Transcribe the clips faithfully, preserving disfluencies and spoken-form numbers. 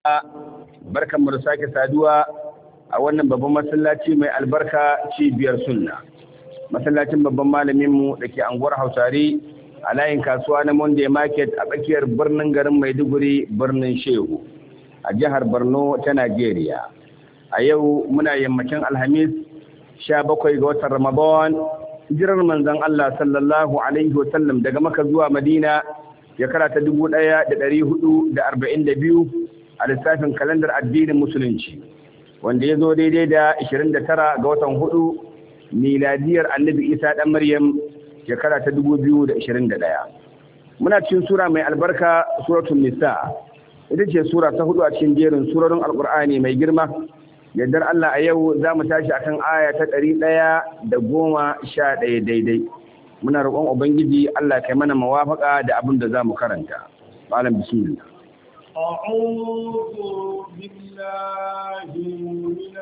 barkanmu da sake saduwa a wannan babban masallaci mai albarka cibiyar sunna, masallacin babban malaminmu da ke anguwar Hausare a layin kasuwa na Monday Market a tsakiyar birnin garin Maiduguri, birnin Shehu a jihar Borno ta Najeriya. A yau muna yammacin Alhamis sha bakwai ga watan Ramadan, hijirar manzon Allah sallallahu alaihi wasallam daga Makka zuwa Madina shekara ta dubu ɗaya da ɗari hudu da arba'in da biyu a lissafin kalandar addinin musulunci, wanda ya zo daidai da ashirin da tara ga watan hudu miladiyar annabi Isa ɗan Maryam shekara ta dubu biyu da ashirin da ɗaya. Muna cikin sura mai albarka, suratul Nisa. Ita ce sura ta hudu a cikin jerin surorin Alƙur'ani mai girma. Yaddar Allah a yau za mu tashi akan aya ta ɗari ɗaya da goma sha ɗaya daidai. Muna roƙon Ubangiji Allah kai mana mawafaka da abin da za mu karanta. Malam bismillah. أعوذ بالله من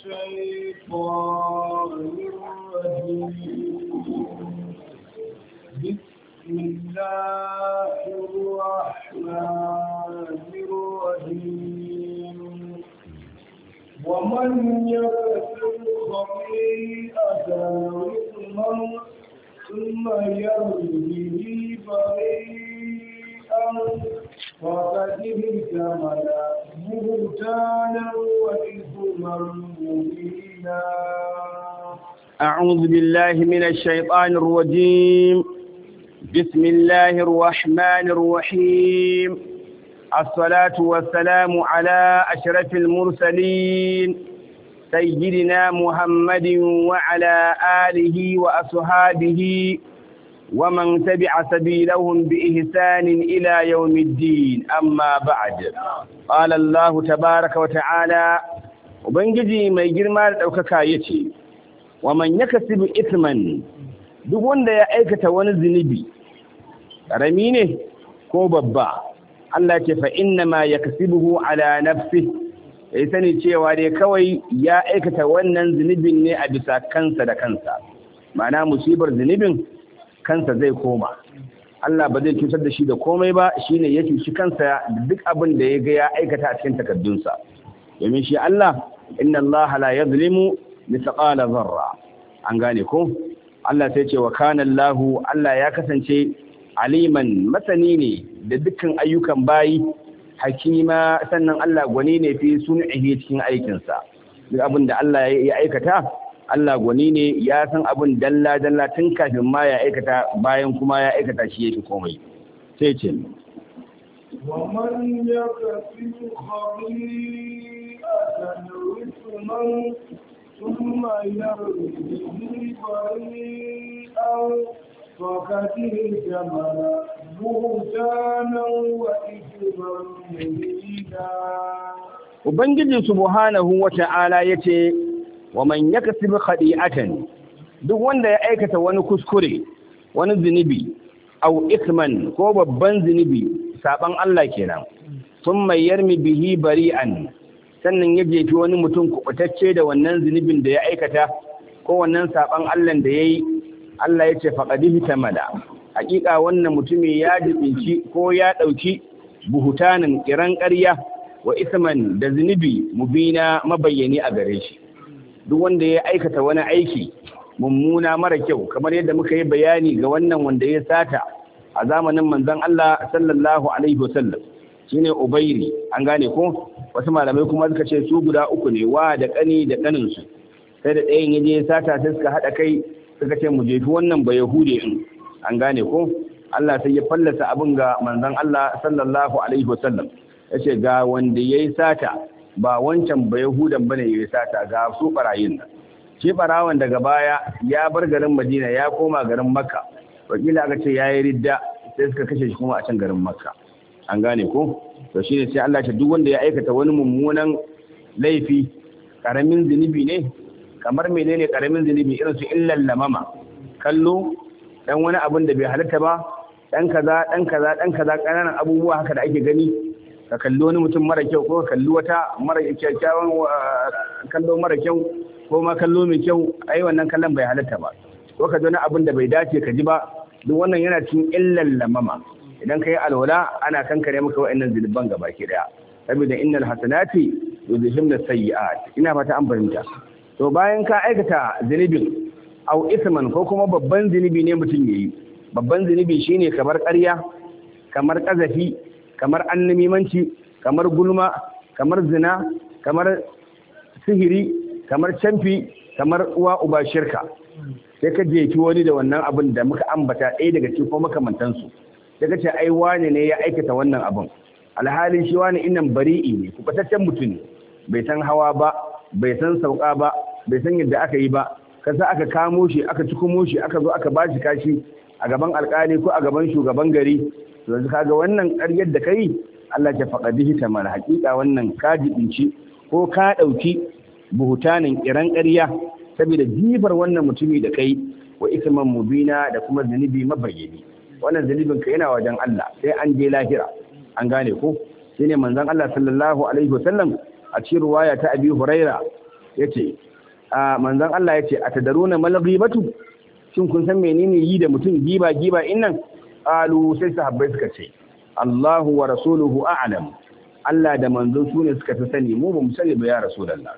الشيطان الرجيم. بسم الله الرحمن الرحيم. ومن يكسب خطيئة إثما ثم يرمي به بريئا فقد احتمل بهتانا وإثما مبينا. أعوذ بالله من الشيطان الرجيم. بسم الله الرحمن الرحيم. الصلاة والسلام على أشرف المرسلين سيدنا محمد وعلى آله وأصحابه ومن تبع سبيلهم بإحسان إلى يوم الدين. أما بعد، قال الله تبارك وتعالى وبنجي ما يجرم دوكاكا يتي ومن يكسب إثما duk wanda ya aikata wani zunubi karami ne ko babba, Allah ce fa inna ma yakasibuhu ala nafsi, ya sani cewa dai kawai ya aikata wannan zunubin ne a bisa kansa da kansa, ma'ana musibar zunubin kansa zai koma. Allah ba zai cutar da shi da komai ba, shine ya cuci kansa da duk abin da ya ga ya aikata a cikin takaddunsa. Domin shi Allah, inna Allah la yazlimu mithqala dharra. An gane ko? Allah sai ce wa kana Allah, Allah ya kasance aliman, masani ne da dukkan ayyukan bayi, hakima, sannan Allah gwani ne fi sun'ihi cikin aikinsa. Duk abin da Allah ya aikata, Allah gwani ne, ya san abin dalla-dalla tun kafin ma ya aikata, bayan kuma ya aikata shi ya fi komai. Sai ce, وَمَنْ يَكْسِبْ خَطِيئَةً إِثْمًا ثُمَّ يَرْمِ بِهِ بَرِيئًا فَقَدِ احْتَمَلَ بُهْتَانًا وَإِثْمًا مُبِينًا. Ubangiji subhanahu wa ta'ala yace wa man yakasib khadi'atan, duk wanda ya aikata wani kuskure, wani zunubi, aw ithman ko babban zunubi, saban Allah kenan, thumma yarmi bihi bari'an, sannan ya jefi wani mutum kubutacce da wannan zunubin da ya aikata ko wannan saban Allah da yayi, Allah yace faqadihi tamala, hakika wannan mutumi ya jibinci ko ya dauki buhutanin kiran ƙarya wa isman da zunubi mubina mabayyani a gare shi. Duk wanda ya aikata wani aiki mummuna mara kyau, kamar yadda muka yi bayani ga wannan wanda ya sata a zamanin manzon Allah sallallahu alaihi wasallam, shine Ubairi. An gane ko? Wasu malamai kuma suka ce su guda uku ne, wa da kani da kanin su, sai da ɗayan yaje ya sata sai suka hada kai suka ce mu jefi wannan ba yahude in. An gane ko? Allah sai ya fallasa abin ga manzon Allah sallallahu alaihi wasallam, yace ga wanda yayi sata ba wancan ba yahudan bane yayi sata, ga su barayin nan. Shi barawan daga baya ya bar garin Madina ya koma garin Makka, wakila aka ce yayi ridda sai suka kashe shi kuma a can garin Makka. An gane ko? To shine sai Allah ya ce duk wanda ya aikata wani mummunan laifi, karamin zinubi ne, kamar menene karamin zinubi, irin su illal lamama, kallo dan wani abin da bai halatta ba, dan kaza dan kaza dan kaza kananan abubuwa haka da ake gani, ka kalli wani mutum mara kyau ko ka kalli wata mara kyakkyawan kallo mara kyau ko ma kallo mai kyau, ai wannan kallon bai halatta ba, ko ka ji wani abin da bai dace ka ji ba, duk wannan yana cikin illal lamama. Idan kai alwala ana kankare maka wa'annan zulubban gabaki daya. saboda innal hasanati yuzhibna sayyi'at. Ina fata an fahimta. To bayan ka aikata zunubin au isman ko kuma babban zunubi ne mutum yayi, babban zunubi shine kamar ƙarya, kamar ƙazafi, kamar annamimanci, kamar gulma, kamar zina, kamar sihiri, kamar camfi, kamar uwa uba shirka. Sai ka jeki wani da wannan abin da muka ambata ɗaya daga cikin ko makamantansu. Sai ka ce ai wane ne ya aikata wannan abin. Alhalin shi wani innan bari'i ne, kubataccen mutum ne, bai san hawa ba, bai san sauka ba, bai san yadda aka yi ba. Kasa aka kamo shi, aka cikumo shi, aka zo aka bashi kashi a gaban alƙali ko a gaban shugaban gari. To yanzu kaga wannan ƙaryar da kai, Allah ya faɗa ta mara haƙiƙa wannan ka jibinci ko ka ɗauki buhutanin kiran ƙarya saboda jifar wannan mutumi da kai wa isman mubina da kuma zunubi mabayyani. Wannan zunubin ka yana wajen Allah sai an je lahira. An gane ko? Shine manzon Allah sallallahu alaihi wasallam a cikin riwaya ta Abi Huraira yace a manzon Allah yace atadaruna mal ghibatu, shin kun san menene yi da mutum giba giba innan? Qalu sai sahabbai suka ce Allahu wa rasuluhu a'lam. Allah da manzon su ne suka fi sani, mu ba mu sani ba ya rasulullah.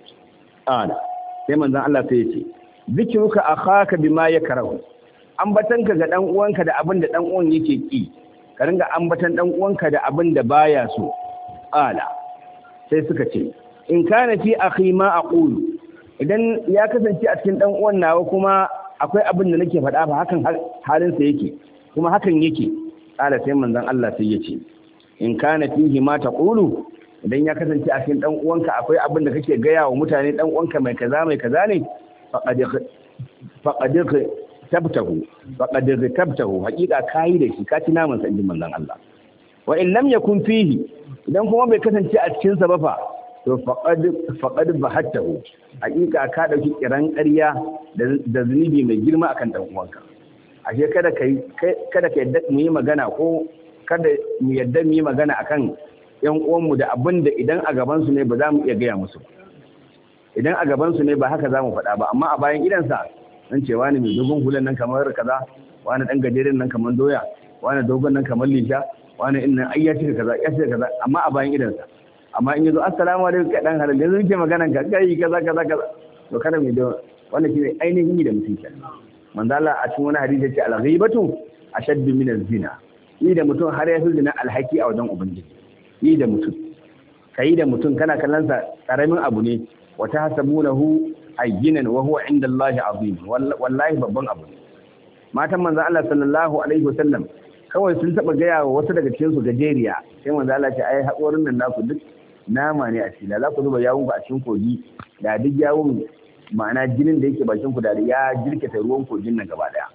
Ana sai manzon Allah sai yace zikruka akhaka bima yakrahu, ambatanka ga dan uwanka da abin da dan uwan yake ki, ka ringa ambatan dan uwanka da abin da baya so. Ala sai suka ce in kana fi akhi ma aqulu, idan ya kasance a cikin dan uwan nawa kuma akwai abin da nake faɗa ba hakan halin sa yake kuma hakan yake. Ala sai manzon Allah sai yace in kana fihi ma taqulu, idan ya kasance a cikin dan uwanka akwai abin da kake gaya wa mutane dan uwanka mai kaza mai kaza ne, faqad faqad tabtahu faqad tabtahu, hakika kai da shi ka ci naman sanjin manzon Allah. Wa in lam yakun fihi, idan kuma bai kasance a cikin sa ba fa, to faqad faqad bahattahu, hakika ka dauki kiran ƙarya da zunubi mai girma akan dan uwanka. Ashe kada kai kada ka yadda mu yi magana ko kada mu yadda mu yi magana akan yan uwanmu da abinda idan a gaban su ne ba za mu iya gaya musu. Idan a gaban su ne ba haka za mu faɗa ba, amma a bayan idansa an ce wani mai dogon hulan nan kamar kaza, wani dan gajeren nan kamar doya, wani dogon nan kamar lisha, wani in nan ai ya cika kaza ya cika kaza, amma a bayan idansa. Amma in yazo assalamu alaikum kai dan halal, yanzu ke maganan ka kai kaza kaza kaza, to kada mai da wannan shine ainihin yi da mutum kenan. Manzo Allah a cikin wani hadisi yace al-ghibatu ashaddu min az-zina, yi da mutum har ya fi zina alhaki a wajen ubangiji. Yi da mutum kai da mutum kana kallon sa karamin abu ne, wa tahsabunahu ayyinan wa huwa inda Allah azim, wallahi babban abu. Matan manzo Allah sallallahu alaihi wasallam kawai sun taba gaya wa wasu daga cikin su gajeriya, sai manzo Allah ce ai haƙorin nan naku duk nama ne a cikin, za ku zuba yawun ku a cikin kogi, da duk yawun ma'ana jinin da yake bakin ku da ya jirkita ruwan kogin nan gaba daya.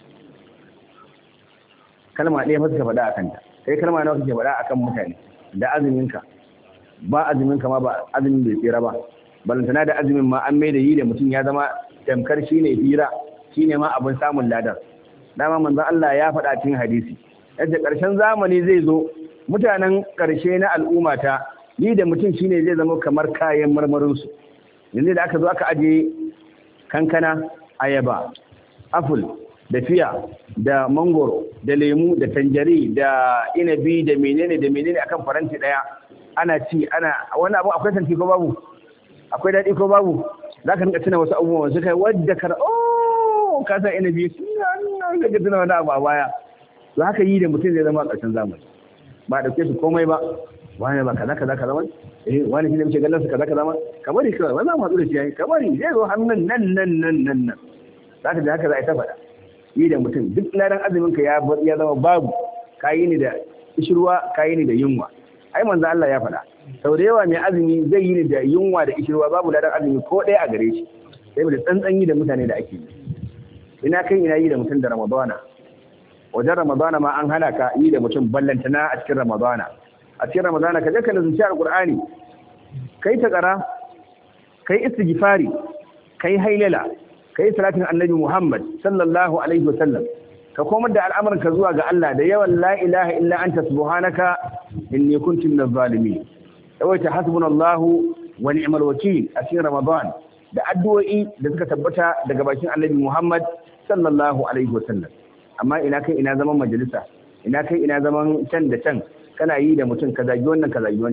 Kalma ɗaya fa suka faɗa akan ta, kai kalma nawa kake faɗa akan mutane? Da azumin ka ba azumin ka ma ba azumin bai tsira ba, balantana da azumin ma an mai da yi da mutum ya zama tamkar shine hira, shine ma abin samun ladar. Dama manzon Allah ya faɗa cikin hadisi yadda ƙarshen zamani zai zo, mutanen ƙarshe na al'ummata ni da mutum shine zai zama kamar kayan marmarinsu. Yanzu da aka zo aka aje kankana, ayaba, apple da fiya da mangoro da lemu da tanjari da inabi da menene da menene akan faranti ɗaya, ana ci ana wani abu. Akwai santi ko babu? Akwai daɗi ko babu? Za ka rinka tuna wasu abubuwan su kai wadda kar oh ka san inabi nan da ka tuna wani abu a baya. To haka yi da mutum zai zama a ƙarshen zamani, ba ɗauke su komai ba. Wani ba kaza kaza kaza wani eh wani shi ne muke ganin su kaza kaza ma ka bari kawai wani za mu haɗu da shi yayi, ka bari zai zo hannun nan nan nan nan nan za ka ji haka za a yi ta faɗa. Yi da mutum duk ladan azumin ka ya ya zama babu, kayi ni da ishirwa kayi ni da yunwa. Ai manzo Allah ya faɗa sau da yawa mai azumi zai yi ni da yunwa da ishirwa, babu ladan azumi ko ɗaya a gare shi, sai da tsantsan yi da mutane da ake yi. Ina kai ina yi da mutum da Ramadana, wajen Ramadana ma an hana ka yi da mutum, ballantana a cikin Ramadana. A cikin Ramadana ka je ka nazarci Alƙur'ani, kai ta ƙara, kai istighfari, kai hailala, kai salatin Annabi Muhammad sallallahu alaihi wasallam, ka komar da al'amarin ka zuwa ga Allah da yawan la ilaha illa anta subhanaka inni kuntu minaz zalimin. Yawaita hasbunallahu wa ni'mal wakeel a cikin Ramadan da addu'o'i da suka tabbata daga bakin Annabi Muhammad sallallahu alaihi wasallam. Amma ina kai ina zaman majalisa, ina kai ina zaman can da can, kana yi da mutum ka zagi wannan ka zagi wancan,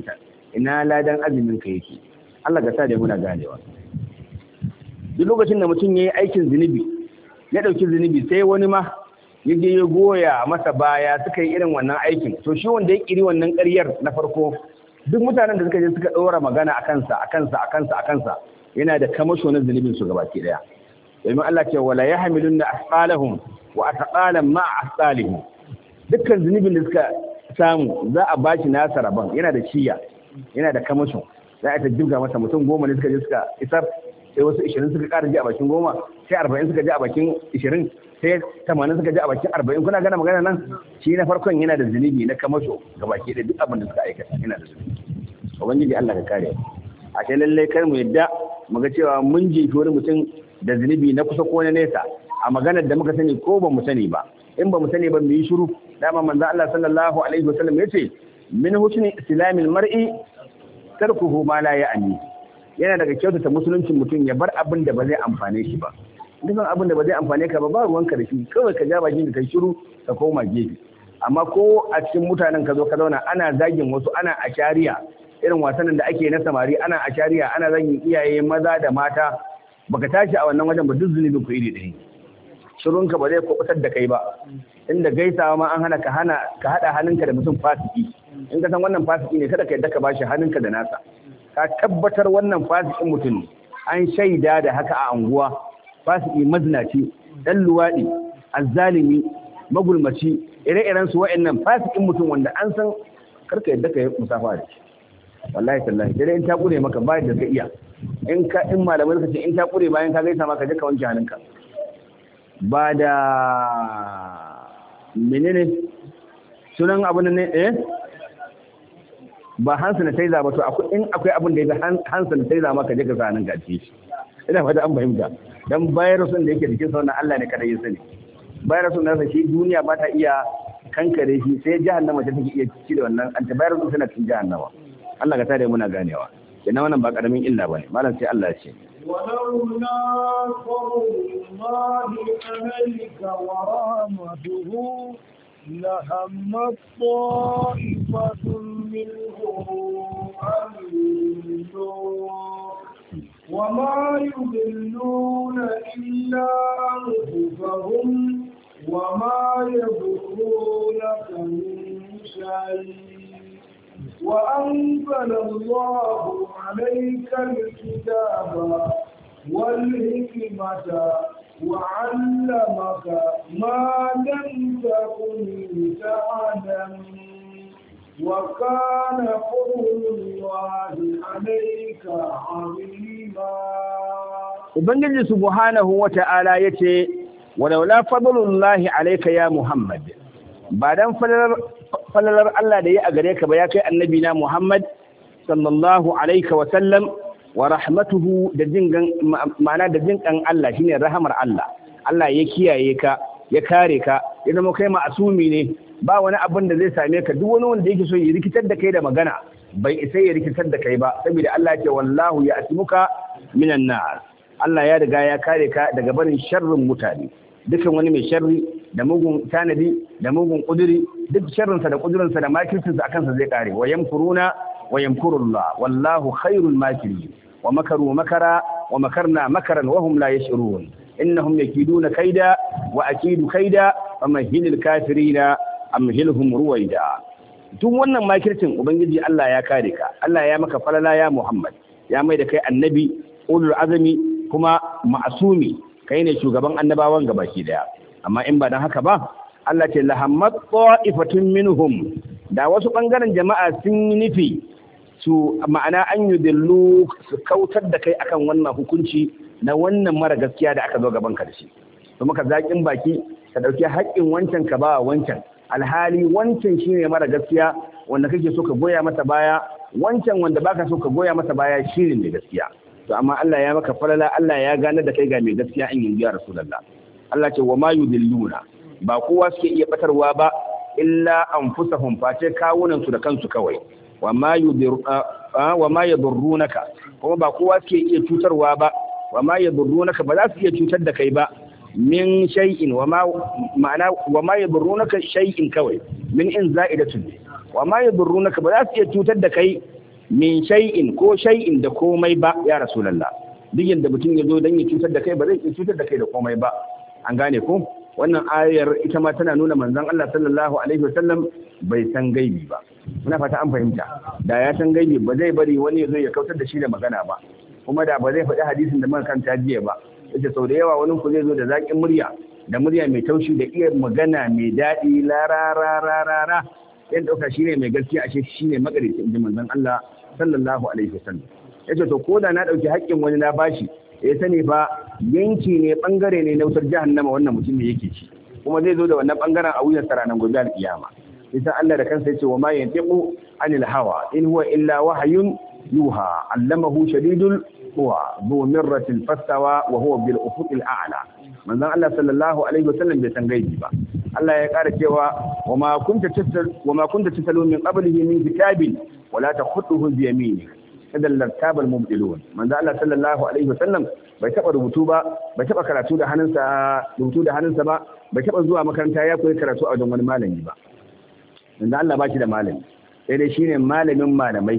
ina ladan azumin ka yake? Allah ka sa da muna ganewa. Duk lokacin da mutum yayi aikin zunubi ya dauki zunubi sai wani ma ya je ya goya masa baya suka yi irin wannan aikin, to shi wanda ya kiri wannan ƙaryar na farko duk mutanen da suka je suka ɗora magana a kansa a kansa a kansa a kansa yana da kamasho na zunubin su gabaki daya. Domin Allah ce wala yahmilunna asqalahum wa atqalan ma asqalihim, dukkan zunubin da suka samu za a bashi nasa rabon, yana da shiya, yana da kamasho. Za a ta jibga masa mutum goma ne suka je suka isar, sai wasu ishirin suka ƙara ji a bakin goma, sai arba'in suka ji a bakin ishirin, sai tamanin suka ji a bakin arba'in. Kuna gana magana nan? Shi na farkon yana da zunubi na kamasho ga baki da duk abin da suka aikata yana da zunubi. Ubangiji Allah ka kare. A sai lallai kar mu yadda mu ga cewa mun jefi wani mutum da zunubi na kusa ko na nesa a maganar da muka sani ko ba mu sani ba. In ba mu sani ba mu yi shiru. Dama manzo Allah sallallahu alaihi wasallam yace min husni islamil mar'i tarkuhu ma la ya'ni. Yana daga kyautata musuluncin mutum ya bar abin da ba zai amfane shi ba. Dukkan abin da ba zai amfane ka ba ba ruwanka da shi, kawai ka ja bakin ka kai shiru ka koma gefe. Amma ko a cikin mutanen ka zo ka zauna ana zagin wasu, ana ashariya irin wasannin da ake na samari, ana ashariya ana zagin iyaye maza da mata, baka tashi a wannan wajen ba duk zunubin ku iri ɗaya. Shirunka ba zai kubutar da kai ba. Inda gaisawa ma an hana ka hana ka hada hannunka da mutum fasiki. In ka san wannan fasiki ne kada ka yadda ka bashi hannunka da nasa. Ka tabbatar wannan fasikin mutum an shaida da haka a anguwa, fasiki mazinaci, dan luwadi, azzalimi, magulmaci, ire-iren su wa'annan fasikin mutum wanda an san karka yadda ka yi musafa da shi. Wallahi tallahi dai in ta kure maka bayan da ka iya. In ka in malamai suka ce in ta kure bayan ka gaisa maka je ka wanke hannunka. Ba da menene sunan abin ne eh ba hansu na taiza ba, to in akwai abin da ya hansu na taiza maka je ka sa nan gaci shi. Ina fata an fahimta, dan virusin da yake jikin sa wannan Allah ne kada ya sani. Virusin nasa shi duniya ba ta iya kankare shi, sai jahannama ta take iya ci da wannan antivirus suna cikin jahannama. Allah ka tare muna ganewa. Kenan wannan ba karamin illa bane. Malam sai Allah ya ce ولولا فضل الله عليك ورحمته لهمت طائفة منهم أن يضلوك وما يضلون إلا أنفسهم وما يضرونك من شيء وأنزل الله عليك الكتاب والحكمة وعلمك ما لم تكن تعلم وكان فضل الله عليك عظيما. Ubangiji subhanahu wa ta'ala yace walaula fadlullahi alayka ya Muhammad, ba dan falalar Allah da ya a gare ka ba ya kai annabi na Muhammad sallallahu alaihi wa sallam, wa rahmatuhu da jingan ma'ana da jinkan Allah shine rahamar Allah. Allah ya kiyaye ka, ya kare ka, ya zama kai ma'asumi ne, ba wani abin da zai same ka. Duk wani wanda yake so ya rikitar da kai da magana bai isa ya rikitar da kai ba, saboda Allah ya ce wallahu ya'timuka minan nar. Allah ya riga ya kare ka daga barin sharrin mutane. Dukan wani mai sharri da mugun tanadi da mugun kuduri, duk sharrinsa da kudurinsa da makircinsa akan sa zai kare. Wa yamkuruna wa yamkurullah wallahu khairul makirin wa makaru makara wa makarna makaran wa hum la yash'urun innahum yakiduna kaida wa akidu kaida wa mahilil kafirina amhilhum ruwaida. Duk wannan makircin ubangiji Allah ya kare ka. Allah ya maka falala ya Muhammad, ya mai da kai annabi ulul azmi kuma ma'asumi, kai ne shugaban annabawan gabaki daya. Amma in ba dan haka ba, Allah ce lahammat ta'ifatun minhum, da wasu bangaren jama'a sun yi nufi su ma'ana an yudillu su kautar da kai akan wannan hukunci na wannan mara gaskiya da aka zo gaban ka da shi. To muka zakin baki ka dauki haƙƙin wancan ka ba wancan, alhali wancan shine mara gaskiya wanda kake so ka goya masa baya, wancan wanda baka so ka goya masa baya shine mai gaskiya. To amma Allah ya maka falala, Allah ya gane da kai ga mai gaskiya in yin ya Rasulullah. Allah ce wa ma yudilluna, ba kowa suke iya batarwa ba illa anfusahum, face kawunan su da kansu kawai. Wa ma yudir wa ma yadurrunaka, kuma ba kowa suke iya cutarwa ba. Wa ma yadurrunaka, ba za su iya cutar da kai ba min shay'in, wa ma ma'ana wa ma yadurrunaka shay'in kawai min in za'idatun. Wa ma yadurrunaka, ba za su iya cutar da kai min shay'in ko shay'in da komai ba ya rasulullah duk yanda mutum ya zo dan ya cutar da kai ba zai cutar da kai da komai ba an gane ko wannan ayar ita ma tana nuna manzon Allah sallallahu alaihi wasallam bai san gaibi ba muna fata an fahimta da ya san gaibi ba zai bari wani ya zo ya kautar da shi da magana ba kuma da ba zai faɗi hadisin da muka kanta jiya ba yace sau da yawa wani ku zai zo da zaƙin murya da murya mai taushi da iya magana mai daɗi la ra ra ra ra ra yan dauka shine mai gaskiya ashe shine magarici inji manzon Allah sallallahu alaihi wasallam yace to ko da na dauki haƙƙin wani na bashi ya sani fa yanki ne bangare ne na wutar jahannama wannan mutum ne yake ci kuma zai zo da wannan bangaren a wuyan ranar gobe al-kiyama idan Allah da kansa yace wa ma yantiqu anil hawa in huwa illa wahyun yuha allamahu shadidul quwa dhu mirratin fastawa wa huwa bil ufuqil a'la manzon Allah sallallahu alaihi wasallam bai san gaibi ba Allah ya ƙara cewa wa ma kunta tasal wa ma kunta tasalu min qablihi min kitabin wala takhutuhu bi yaminik idan lartabal mubtilun manzo Allah sallallahu alaihi wasallam bai taba rubutu ba bai taba karatu da hannunsa rubutu da hannunsa ba bai taba zuwa makaranta ya koyi karatu a wajen wani malami ba manzo Allah ba shi da malami sai dai shine malamin malamai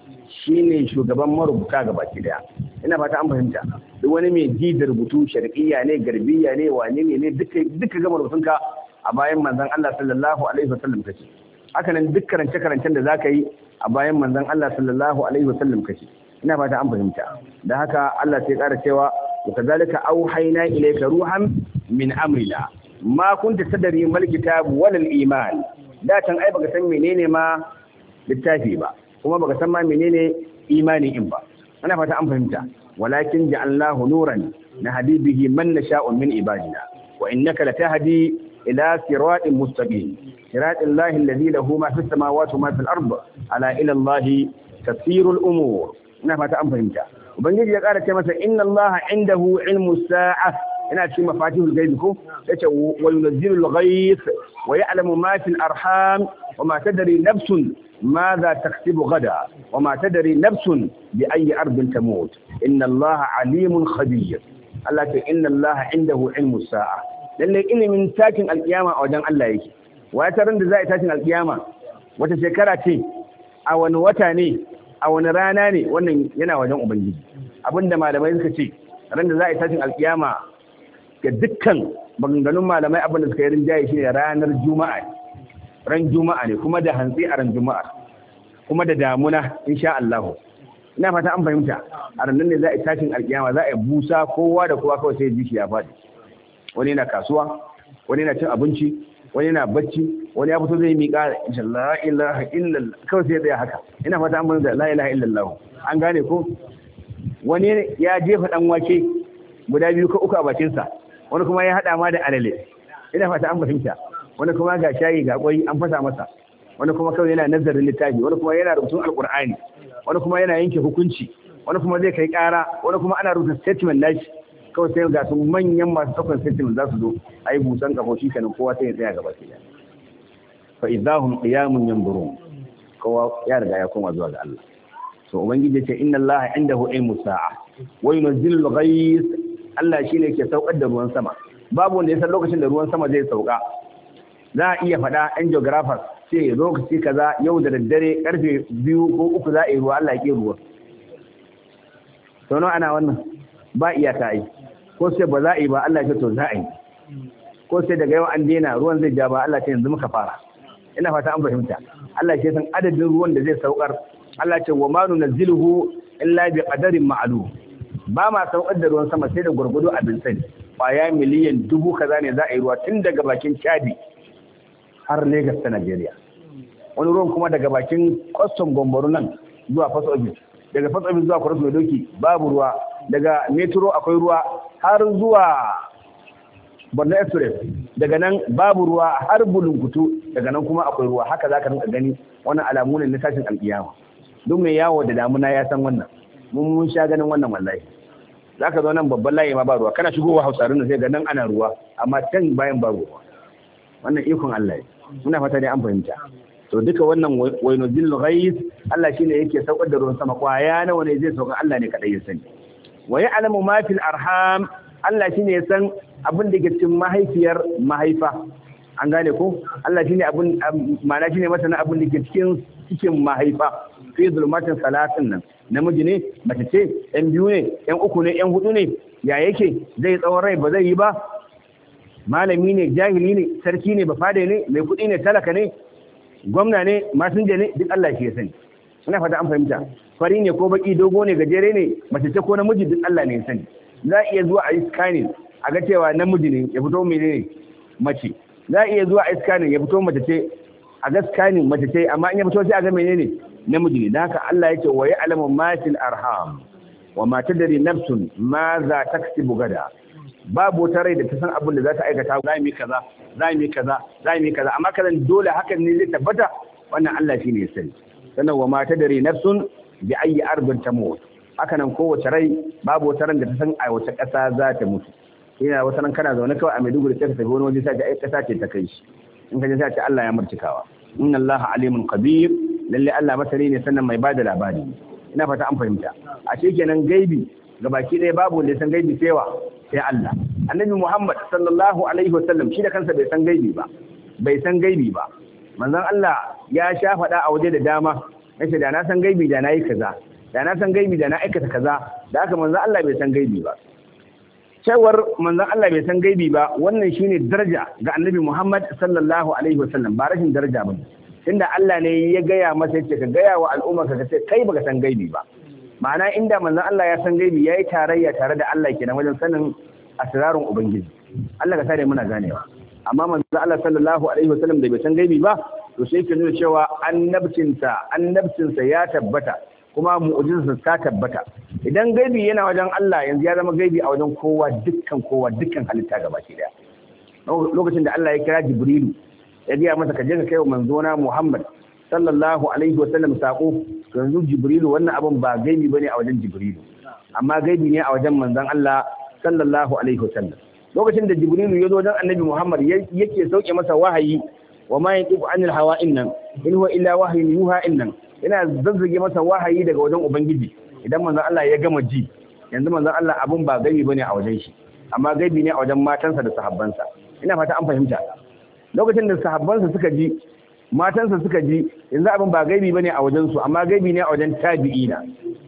shine shugaban marubuta gabaki daya ina fata an fahimta duk wani mai ji da rubutu sharqiyya ne garbiya ne wane ne ne duka duka ga rubutunka a bayan manzon Allah sallallahu alaihi wasallam kace haka nan duk karance karancen da zaka yi a bayan manzon Allah sallallahu alaihi wasallam kace ina fata an fahimta da haka Allah sai ƙara cewa wa kazalika auhayna ilayka ruhan min amrina ma kunta tadri mal kitab wal iman da tan ai baka san menene ma littafi ba kuma baka san ma menene imani in ba ina fata an fahimta walakin ja'alnahu nuran nahdi bihi man nasha'u min ibadina wa innaka latahdi ila siratin mustaqim siratil lahi alladhi lahu ma fis samawati wa ma fil ard ala ila allahi tasirul umur ina fata an fahimta ubangiji ya ƙara ce masa inna allaha indahu ilmu sa'a ina cikin mafatihul ghaib ko yace wa yunzilul ghayth wa ya'lamu ma fil arham wa ma tadri nafsun ماذا تكسب غدا وما تدري نفس بأي أرض تموت إن الله عليم خبير الله إن الله عنده علم الساعة لأن إني من تاكن القيامة أو جان الله يكي ويترند زي تاكن القيامة وتشكرتي أو نوتاني أو نراناني وأن ينا وجان أبنجي أبن ما لما يذكرتي رند زي تاكن القيامة كدكا maganganun malamai abin da suka yi rinjaye shi ne ranar juma'a ran juma'a ne kuma da hantsi a ran juma'a kuma da damuna insha Allah ina fata an fahimta a ranar ne za a tashin alkiyama za a busa kowa da kowa kawai sai jishi ya faɗi wani na kasuwa wani na cin abinci wani na bacci wani ya fito zai miƙa insha Allah la ilaha illallah kawai sai ya haka ina fata an fahimta la ilaha illallah an gane ko wani ya jefa dan wake guda biyu ko uku a bakin sa wani kuma ya hada ma da alale ina fata an fahimta wani kuma ga shayi ga kwai an fasa masa wani kuma kawai yana nazarin littafi wani kuma yana rubutun alkur'ani wani kuma yana yanke hukunci wani kuma zai kai kara wani kuma ana rubuta statement nashi kawai sai ga su manyan masu ɗaukar statement za su zo a yi busan kafofi kanin kowa sai ya tsaya gaba ke fa idahum qiyamun yanzurun kowa ya riga ya koma zuwa ga Allah so ubangiji ya ce inna Allah indahu ilmu sa'a wa yunzilul ghayth Allah shine yake saukar da ruwan sama babu wanda ya san lokacin da ruwan sama zai sauka za a iya faɗa yan geographers ce lokaci kaza yau da daddare karfe biyu ko uku za a yi ruwa Allah ya ke ruwa to ana wannan ba iyaka yi ko sai ba za a yi ba Allah ya ce to za a yi ko sai daga yau an daina ruwan zai ja ba Allah ce yanzu muka fara ina fata an fahimta Allah ya san adadin ruwan da zai saukar Allah ce wa ma nunzilu illa bi qadarin ma'lum ba ma saukar da ruwan sama sai da gurgudu abin sani kwaya miliyan dubu kaza ne za a yi ruwa tun daga bakin Chadi har Lagos ta Najeriya wani ruwan kuma daga bakin custom Gomboro nan zuwa First Office daga First Office zuwa Cross Doki babu ruwa daga Metro akwai ruwa har zuwa Borno Express daga nan babu ruwa har Bulunkutu daga nan kuma akwai ruwa haka zaka rinka gani wannan alamu ne na tashin alkiyama duk mai yawo da damuna ya san wannan mun mun sha ganin wannan wallahi zaka zo nan babban layi ma ba ruwa kana shigowa Hausarin sai ga nan ana ruwa amma can bayan babu ruwa wannan ikon Allah ne muna fata dai an fahimta to duka wannan waynuzil ghaiz Allah shine yake saukar da ruwan sama kwaya nawa ne zai sauka Allah ne kadai ya sani wa ya'lamu ma fil arham Allah shine ya san abin da ke cikin mahaifiyar mahaifa an gane ko Allah shine abin ma'ana shine masana abin da ke cikin cikin mahaifa fi zulmatin salatin nan namiji ne mace ce ɗan biyu ne ɗan uku ne ɗan hudu ne ya yake zai tsawon rai ba zai yi ba malami ne jahili ne sarki ne bafade ne mai kuɗi ne talaka ne gwamna ne masinja ne duk Allah shi ya sani ina fata an fahimta fari ne ko baki dogo ne gajere ne mace ce ko namiji duk Allah ne ya sani za a iya zuwa a yi scanning a ga cewa namiji ne ya fito mene ne mace za a iya zuwa a yi scanning ya fito mace ce a ga scanning mace ce amma in ya fito sai a ga menene namiji ne da haka Allah ya ce wa ya'lamu ma fil arham wa ma tadri nafsun ma za taksibu gada babu wata rai da ta san abin da za ta aikata za mu yi kaza za mu yi kaza za mu yi kaza amma kazan dole hakan ne zai tabbata wannan Allah shi ne ya sani sannan wa ma tadri nafsun bi ayi ardin tamut haka nan kowace rai babu wata ran da ta san a wace ƙasa za ta mutu ina wata ran kana zaune kawai a Maiduguri sai ka tafi wani waje sai ta ai ƙasa ce ta kai shi in ka je sai ta Allah ya murtikawa inna Allah alimun qabir lalle Allah masani ne sannan mai bada labari ina fata an fahimta a kenan gaibi gabaki ɗaya babu wanda ya san gaibi sai wa sai Allah annabi Muhammad sallallahu alaihi wasallam shi da kansa bai san gaibi ba bai san gaibi ba manzon Allah ya sha faɗa a waje da dama yace da na san gaibi da na yi kaza da na san gaibi da na aikata kaza da haka manzon Allah bai san gaibi ba cewar manzon Allah bai san gaibi ba wannan shine daraja ga annabi Muhammad sallallahu alaihi wasallam ba rashin daraja bane inda Allah ne ya gaya masa yace ka gaya wa al'umma ka ce kai baka san gaibi ba ma'ana inda manzon Allah ya san gaibi yayi tarayya tare da Allah kenan wajen sanin asrarun ubangiji Allah ka sare muna ganewa amma manzon Allah sallallahu alaihi wasallam da bai san gaibi ba to sai ke nuna cewa annabcinsa annabcinsa ya tabbata kuma mu'jizarsa ta tabbata idan gaibi yana wajen Allah yanzu ya zama gaibi a wajen kowa dukkan kowa dukkan halitta gabaki daya lokacin da Allah ya kira Jibrilu ya gaya masa ka je ka kai wa manzona Muhammad sallallahu alaihi wasallam sako yanzu Jibrilu wannan abin ba gaibi bane a wajen Jibrilu amma gaibi ne a wajen manzon Allah sallallahu alaihi wasallam lokacin da Jibrilu ya zo wajen Annabi Muhammad yake sauke masa wahayi wa ma yantiqu anil hawa innan in huwa illa wahyun yuha innan yana zazzage masa wahayi daga wajen ubangiji idan manzon Allah ya gama ji yanzu manzon Allah abun ba gaibi bane a wajen shi amma gaibi ne a wajen matansa da sahabbansa ina fata an fahimta lokacin da sahabbansa suka ji matansa suka ji yanzu abin ba gaibi bane a wajen su amma gaibi ne a wajen tabi'ina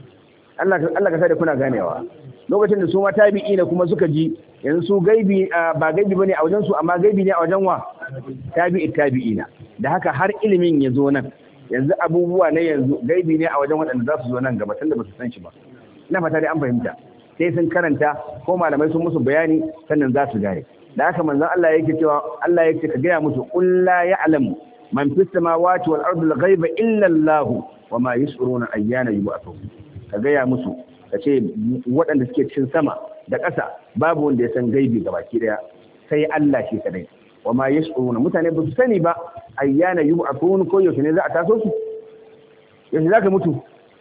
Allah Allah ka sada kuna ganewa lokacin da su ma tabi'ina kuma suka ji yanzu su gaibi ba gaibi bane a wajen su amma gaibi ne a wajen wa tabi'i tabi'ina da haka har ilimin ya zo nan yanzu abubuwa ne yanzu gaibi ne a wajen waɗanda za su zo nan gaba tunda ba su san shi ba ina fata dai an fahimta sai sun karanta ko malamai sun musu bayani sannan za su gane da haka manzon Allah yake cewa Allah yake ka gaya musu qul la ya'lamu man fis samawati wal ardi al ghaiba illa Allah wa ma yash'uruna ayyana yub'athun ka gaya musu kace waɗanda suke cikin sama da ƙasa babu wanda ya san gaibi gabaki daya sai Allah shi kadai wa ma yash'uruna mutane ba su sani ba ayyana yub'athun ko yaushe ne za a taso su yaushe za ka mutu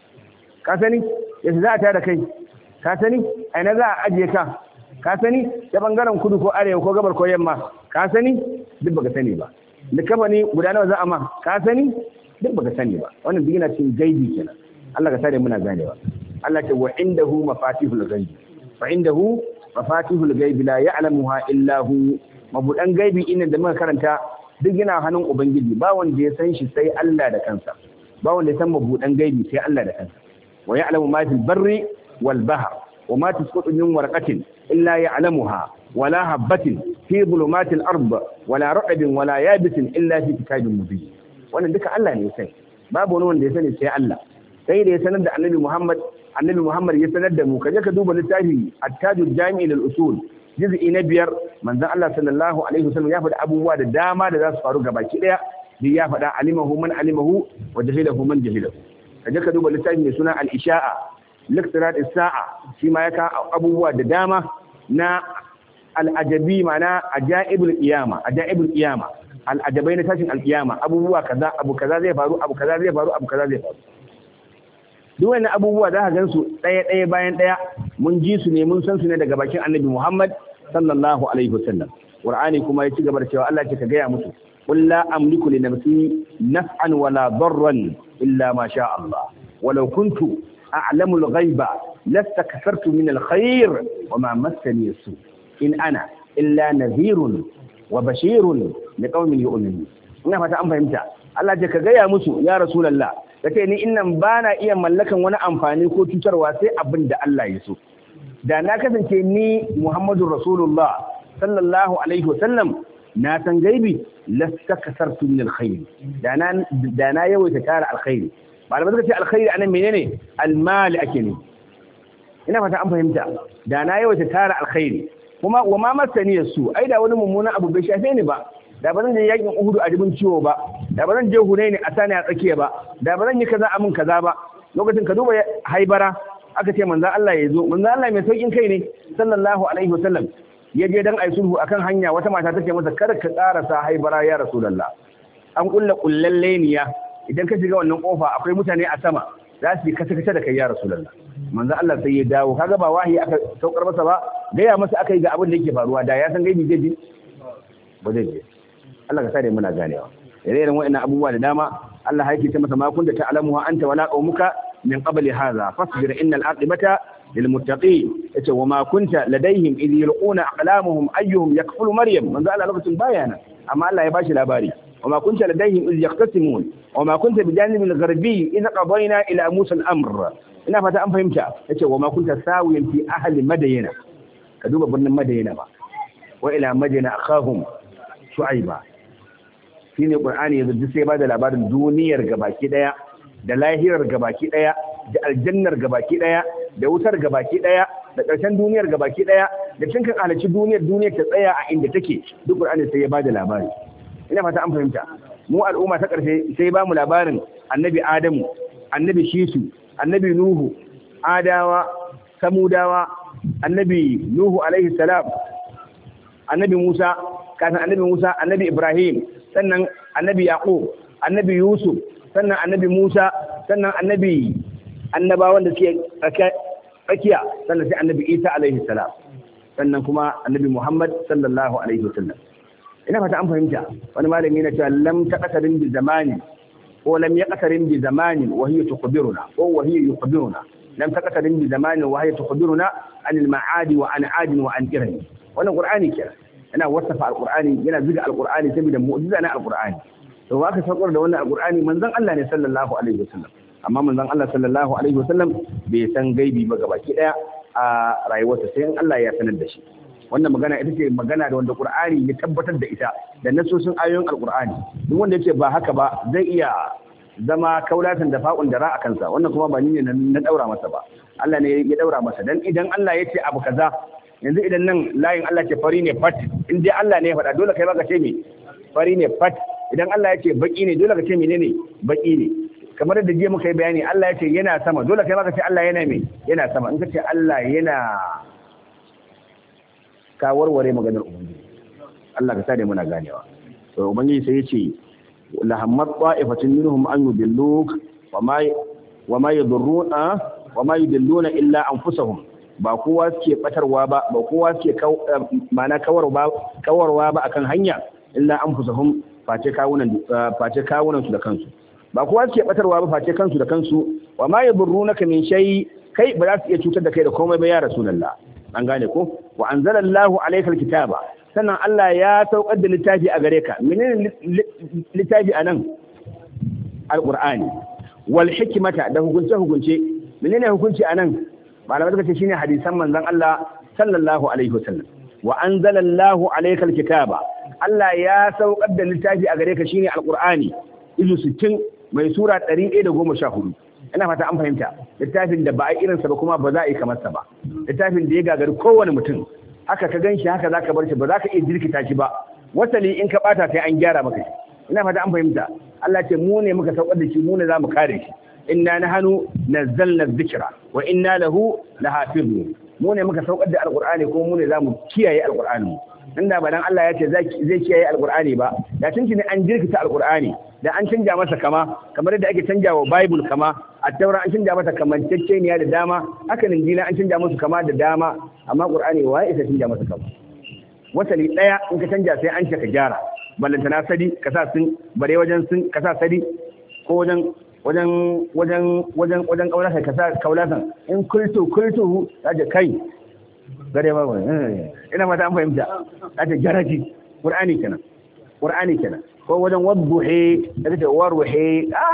ka sani yaushe za a tada kai ka sani aina za a ajiye ka ka sani ta bangaren kudu ko arewa ko gabar ko yamma ka sani duk baka sani ba likafani guda nawa za a ma ka sani duk baka sani ba wannan duk yana cikin gaibi kenan Allah ka sare muna ganewa Allah ce wa indahu mafatihul ghaibi fa indahu mafatihul ghaibi la ya'lamuha illa hu mabudan gaibi inda da muka karanta duk yana hannun ubangiji ba wanda ya san shi sai Allah da kansa ba wanda ya san mabudan gaibi sai Allah da kansa wa ya'lamu ma fil barri wal bahr wa ma tasqutu min warqatin illa ya'lamuha wala habatin fi dhulumatil ard wala ra'bin wala yabisin illa fi kitabin mubin wannan duka Allah ne ya sani babu wani wanda ya sani sai Allah sai da ya sanar da Annabi Muhammad Annabi Muhammad ya sanar da mu kaje ka duba littafi At-Tajul Jami' lil Usul juz'i na biyar manzon Allah sallallahu alaihi wasallam ya faɗi abubuwa da dama da za su faru gabaki daya bi ya faɗa alimahu man alimahu wa jahilahu man jahilahu kaje ka duba littafi mai suna Al-Isha'a Liqtirat as-Sa'a shi ma ya ka abubuwa da dama na al-ajabi mana ajaibul qiyama ajaibul qiyama al-ajabai na tashin al-qiyama abubuwa kaza abu kaza zai faru abu kaza zai faru abu kaza zai faru duk wannan abubuwa za ka gansu ɗaya ɗaya bayan ɗaya mun ji su ne mun san su ne daga bakin Annabi Muhammad sallallahu alaihi wasallam Qur'ani kuma ya ci gaba da cewa Allah ce ka gaya musu qul la amliku li nafsi naf'an wala darran illa ma sha Allah walau kuntu a'lamu al-ghaiba lastakfartu min al-khair wama massani as-su in ana illa nadhirun wa bashirun liqaumin yu'minun ina fata an fahimta Allah ce ka gaya musu ya rasulullah kace ni innan bana iya mallakan wani amfani ko cutarwa sai abin da Allah ya so da na kasance ni Muhammadur Rasulullah sallallahu alaihi wasallam na san gaibi lastakasartu min alkhair da na da na yawaita tara alkhairi malamai suka ce alkhairi anan menene almal ake ne ina fata an fahimta da na yawaita tara alkhairi kuma wa ma masani su ai da wani mummunan abu bai shafe ni ba da ba zan je yakin Uhud a dubin ciwo ba da ba zan je Hunaini a sani a tsakiya ba da ba zan yi kaza amin kaza ba lokacin ka duba Haibara aka ce manzo Allah ya zo manzo Allah mai saukin kai ne sallallahu alaihi wasallam ya je dan ai sulhu akan hanya wata mata tace masa kada ka karasa Haibara ya rasulullah an kulla kullalleniya idan ka shiga wannan kofa akwai mutane a sama za su yi kace kace da kai ya rasulullah manzo Allah sai ya dawo kaga ba wahayi aka saukar masa ba gaya masa aka yi ga abin da yake faruwa da ya san gaibi zai ji ba zai ji Allah ka sa da muna ganewa irin wa'annan abubuwa da dama Allah yake ce masa ma kunta ta'lamuha anta wala qaumuka min qabli hadha fasbir innal aqibata lil muttaqin yace wa ma kunta ladaihim idh yulquna aqlamuhum ayyuhum yakfulu maryam manzo Allah lokacin bayana amma Allah ya bashi labari wa ma kunta ladaihim idh yaqtasimun wa ma kunta bijanibil gharbi idh qadayna ila musa al-amr ina fata an fahimta yace wa ma kunta sawiyan fi ahli madyana ka duba birnin madyana ba wa ila madyana akhahum shu'aiba shine qur'ani yanzu duk sai ba da labarin duniyar gabaki daya da lahirar gabaki daya da aljannar gabaki daya da wutar gabaki daya da ƙarshen duniyar gabaki daya da cinkan alaci duniyar duniyar ta tsaya a inda take duk qur'ani sai ya ba da labari ina fata an fahimta mu al'umma ta ƙarshe sai ba mu labarin annabi adamu annabi shisu annabi nuhu adawa samudawa annabi nuhu alaihi salam annabi musa kafin annabi musa annabi ibrahim sannan annabi yaqub annabi yusuf sannan annabi musa sannan annabi annabawan da suke tsakiya sannan sai annabi isa alaihi salam sannan kuma annabi muhammad sallallahu alaihi wasallam ina fata an fahimta wani malami na cewa lam taqtarin bi zamani ko lam yaqtarin bi zamani wa hiya tukhbiruna ko wa hiya yukhbiruna lam taqtarin bi zamani wa hiya tukhbiruna an al ma'adi wa an adin wa an irani wannan qur'ani kenan yana wasafa alqur'ani yana zuga alqur'ani saboda mu'jiza na alqur'ani to aka saukar da wannan alqur'ani manzon Allah ne sallallahu alaihi wasallam amma manzon Allah sallallahu alaihi wasallam bai san gaibi ba gabaki daya a rayuwarsa sai in Allah ya sanar da shi wannan magana ita ce magana da wanda qur'ani ya tabbatar da ita da nasosin ayoyin alqur'ani duk wanda yace ba haka ba zai iya zama kaulatan da fa'un da ra'a kansa wannan kuma ba ni ne na daura masa ba Allah ne ya daura masa dan idan Allah yace abu kaza yanzu idan nan layin Allah ce fari ne fat in dai Allah ne ya faɗa dole kai baka ce me fari ne fat idan Allah ya ce baki ne dole ka ce menene baki ne kamar da jiya muka yi bayani Allah ya ce yana sama dole kai baka ce Allah yana me yana sama in ka ce Allah yana ka warware maganar ubangiji Allah ka sade muna ganewa to ubangiji sai ya ce la hammat qa'ifatun minhum an yudilluk wa ma wa ma yadurruna wa ma yudilluna illa anfusahum ba kowa suke batarwa ba ba kowa suke mana kawarwa kawarwa ba akan hanya illa anfusahum face kawunan face kawunan su da kansu ba kowa suke batarwa ba face kansu da kansu wa ma yadurrunaka min shay kai ba za su iya cutar da kai da komai ba ya rasulullah an gane ko wa anzalallahu alaykal kitaba sannan Allah ya saukar da littafi a gare ka menene littafi anan alqur'ani wal hikmata da hukunce hukunce menene hukunci anan malamai suka ce shine hadisan manzon Allah sallallahu alaihi wasallam wa anzalallahu alaykal kitaba Allah ya saukar da littafi a gare ka shine alqur'ani izu sittin mai sura ɗari ɗaya da goma sha hudu ina fata an fahimta littafin da ba a irinsa ba kuma ba za a yi kamar sa ba littafin da ya gagari kowane mutum haka ka ganshi haka zaka bar shi ba za ka iya jirkita shi ba wasali in ka bata sai an gyara maka shi ina fata an fahimta Allah ce mu ne muka saukar da shi mu ne za mu kare shi inna nahnu nazzalna dhikra wa inna lahu lahafizun mu ne muka saukar da alqur'ani ko mu ne za mu kiyaye alqur'ani inda ba dan Allah ya ce zai kiyaye alqur'ani ba da tunki ne an jirkita alqur'ani da an canja masa kama kamar yadda ake canja wa bible kama a taura an canja masa kamanceceniya da dama haka injila an canja musu kama da dama amma qur'ani wa isa canja masa kama wasali daya in ka canja sai an ce ka gyara ballantana sadi ka sa sun bare wajen sun ka sa sadi ko wajen wajen wajen wajen wajen kaulasa ka sa kaulasan in kultu kultu kaje kai gare ba ina mata an fahimta kaje garaji qur'ani kenan qur'ani kenan ko wajen wadduhe da kace warwahe ah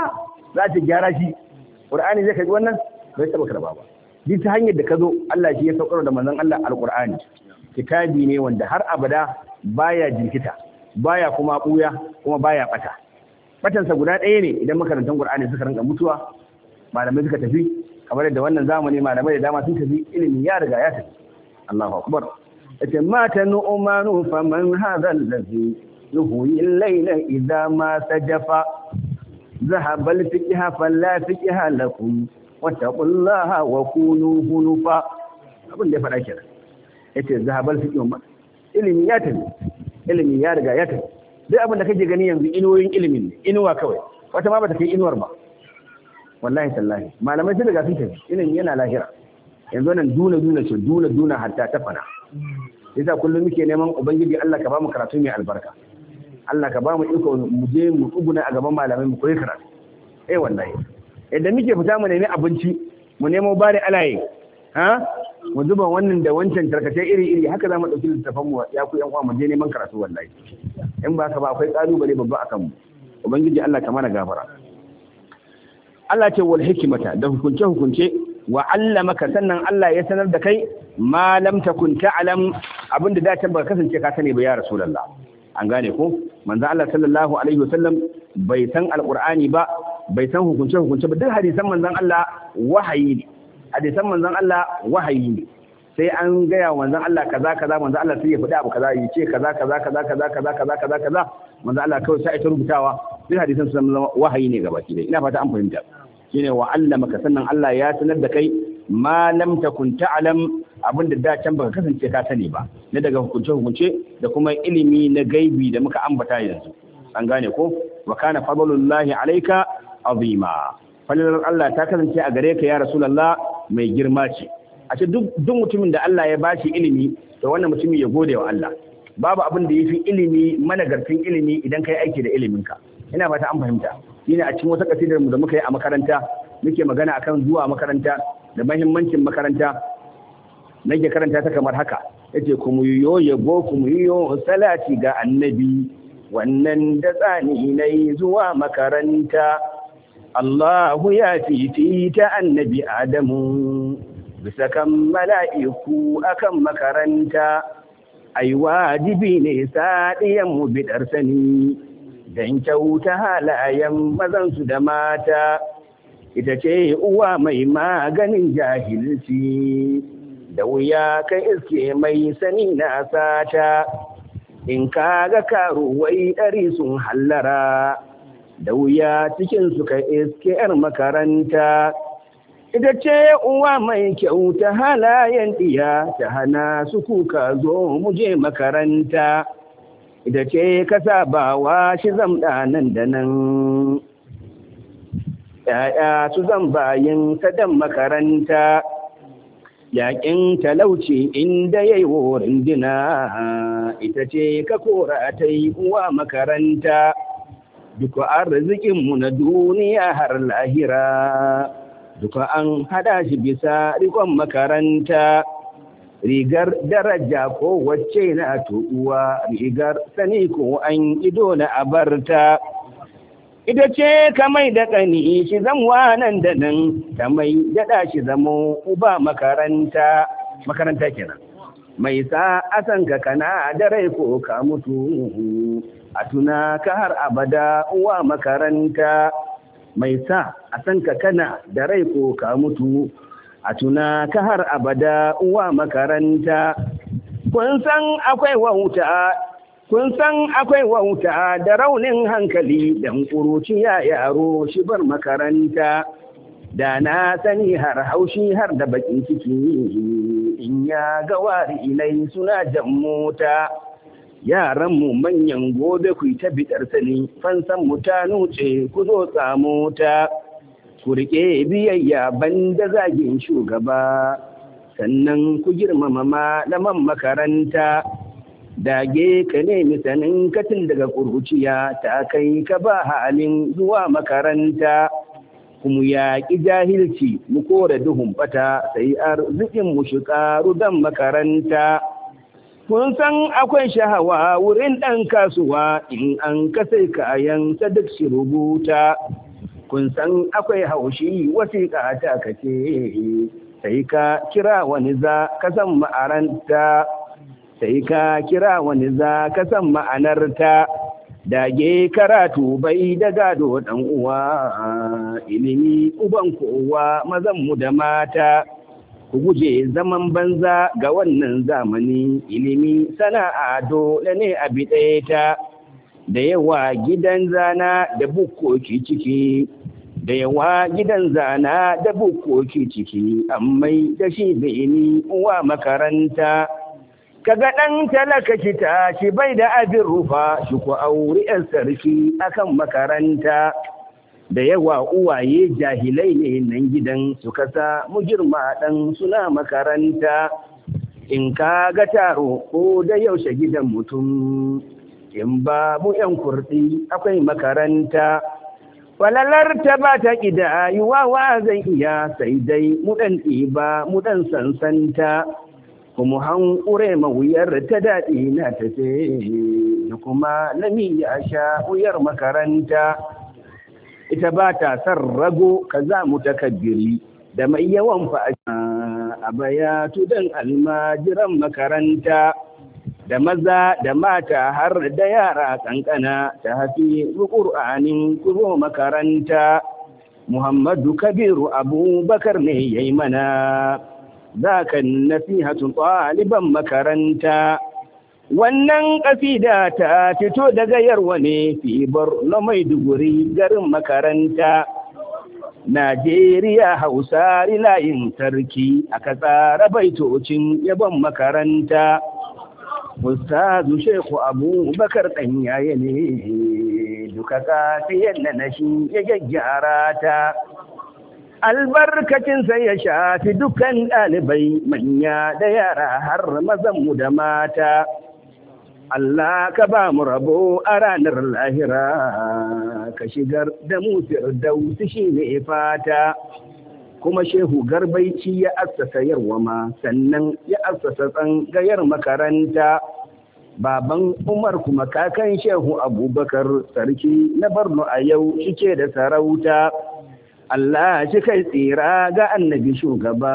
za ta gyara shi Qur'ani zai karbi wannan bai taba karba ba duk ta hanyar da ka zo Allah shi ya saukar da manzon Allah alqur'ani kitabi ne wanda har abada baya jinkita baya kuma buya kuma baya bata batansa guda ɗaya ne idan makarantar Qur'ani suka rinka mutuwa malamai suka tafi kamar yadda wannan zamani malamai da dama sun tafi ilimi ya riga ya tafi Allahu akbar yace mata nu'manu faman hadha allazi yuhyi al-layla idha ma sajafa ذهب الفقه فلا فقه لكم واتقوا الله وكونوا هنفا abin da ya faɗa kenan yace zahabal fiqh ma ilimi ya tafi ilimi ya riga ya tafi duk abin da kake gani yanzu inuwoyin ilimin inuwa kawai wata ma bata kai inuwar ba wallahi tallahi malamai sun riga sun tafi ilimi yana lahira yanzu nan duna duna ce duna duna hatta ta fana yasa kullum muke neman ubangiji Allah ka ba mu karatu mai albarka Allah ka ba mu iko mu je mu tsuguna a gaban malamai mu koyi karatu eh wallahi idan muke fita mu nemi abinci mu nemo bari alaye ha mu zuba wannan da wancan tarkace iri iri haka za mu dauki littafan mu ya ku yan uwa mu je neman karatu wallahi in ba ka ba akwai kalubale babba akan mu ubangiji Allah ka mana gafara Allah ce wal hikmata da hukunce hukunce wa allamaka sannan Allah ya sanar da kai ma lam takun ta'lam abinda da can baka kasance ka sani ba ya rasulullah an gane ko manzo Allah sallallahu alaihi wasallam bai san alqur'ani ba bai san hukunce hukunce ba duk hadisan manzon Allah wahayi ne hadisan manzon Allah wahayi ne sai an gaya manzon Allah kaza kaza manzon Allah sai ya faɗi abu kaza ya ce kaza kaza kaza kaza kaza kaza kaza kaza manzon Allah kawai sai ta rubutawa duk hadisan sun zama wahayi ne gabaki dai ina fata an fahimta shine wa allamaka sannan Allah ya sanar da kai ma lam takun ta'lam abinda da can baka kasance ka sani ba na daga hukunce hukunce da kuma ilimi na gaibi da muka ambata yanzu an gane ko wa kana fadlullahi alayka azima falalar Allah ta kasance a gare ka ya rasulullah mai girma ce a ce duk duk mutumin da Allah ya bashi ilimi to wannan mutumin ya gode wa Allah babu abin da yafi ilimi managartin ilimi idan kai aiki da iliminka ina fata an fahimta shine a cikin wata kasidar mu da muka yi a makaranta muke magana akan zuwa makaranta da muhimmancin makaranta nake karanta ta kamar haka yace kuma yiyo yabo kuma yiyo salati ga annabi wannan da tsani nayi zuwa makaranta Allahu ya titi ta annabi Adamu bisa kan mala'iku akan makaranta ai wajibi ne sadiyan mu bidar sani dan kyauta halayen mazansu da mata ita ce uwa mai maganin jahilci da wuya kai iske mai sani na sata in kaga karuwai ɗari sun hallara da wuya cikin su kai iske yar makaranta ita ce uwa mai kyauta halayen ɗiya ta hana su kuka zo mu je makaranta ita ce ka sabawa shi zamɗa nan da nan ‘ya'ya su zan bayin sadan makaranta yaƙin talauci inda ya yi wurin dina ita ce ka kora ta yi uwa makaranta duka arzikinmu na duniya har lahira duka an hada shi bisa rikon makaranta rigar daraja ko wacce na tu'uwa rigar sani ko an ido na abarta ita ce ka mai da ƙani shi zamwa nan da nan ta mai daɗa shi zamo uba makaranta makaranta kenan mai sa asan ka kana da rai ko ka mutu a tuna ka har abada uwa makaranta mai sa asan ka kana da rai ko ka mutu a tuna ka har abada uwa makaranta kun san akwai wauta kun san akwai wauta da raunin hankali dan ƙuruciya yaro shi bar makaranta da na sani har haushi har da bakin ciki in ya ga wari ilai suna jan mota yaran mu manyan gobe ku ta bidar sani fansan mu ta nuce ku zo tsamo ta ku rike biyayya banda zagin shugaba sannan ku girmama malaman makaranta dage ka nemi sanin katin daga ƙuruciya ta kai ka ba halin zuwa makaranta kuma ya ƙi jahilci mu kore duhun bata sai arzikin mu shi ƙaru dan makaranta kun san akwai shahawa wurin ɗan kasuwa in an kasai kayan duk shi rubuta kun san akwai haushi wasiƙa ta kace sai ka kira wani za ka san ma'aranta sai ka kira wani za ka san ma'anarta dage karatu bai da gado dan uwa ilimi uban kowa mazan mu da mata ku guje zaman banza ga wannan zamani ilimi sana'a dole ne a biɗe ta da yawa gidan zana da bukkoki ciki da yawa gidan zana da bukkoki ciki ammai da shi bini uwa makaranta kaga ɗan talaka shi ta shi bai da abin rufa shi ku auri ‘yan sarki akan makaranta da yawa uwaye jahilai ne nan gidan su kasa mu girma ɗan suna makaranta in ka ga taro ko da yaushe gidan mutum in babu ‘yan kurɗi akwai makaranta falalar ta ba ta ƙida yi wawa zai iya sai dai mu ɗan ɗiba mu ɗan sansanta kuma hankure mawuyar ta daɗi na tafe da kuma lami ya sha wuyar makaranta ita ba ta san rago ka za mu takabbiri da mai yawan fa'a a bayatu don almajiran makaranta da maza da mata har da yara kankana ta hafi ƙur'anin kuro makaranta Muhammadu Kabiru Abubakar ne ya yi mana ذاك النصيحة طالبا makaranta. Wannan ƙasida ta fito daga yarwa ne fi Borno Maiduguri garin makaranta Najeriya Hausa layin sarki aka tsara baitocin yabon makaranta Ustazu Shehu Abubakar ɗan yaya ne duka kafiyan na nashi ya gyaggyara ta albarkacinsa ya shafi dukkan ɗalibai manya da yara har mazanmu da mata Allah ka ba mu rabo a ranar lahira ka shigar da mu firdausi shi ne fata kuma Shehu Garbaici ya assasa yarwama sannan ya assasa tsangayar makaranta baban Umar kuma kakan Shehu Abubakar sarki na Borno a yau shike da sarauta Allah shi kai tsira ga annabi shugaba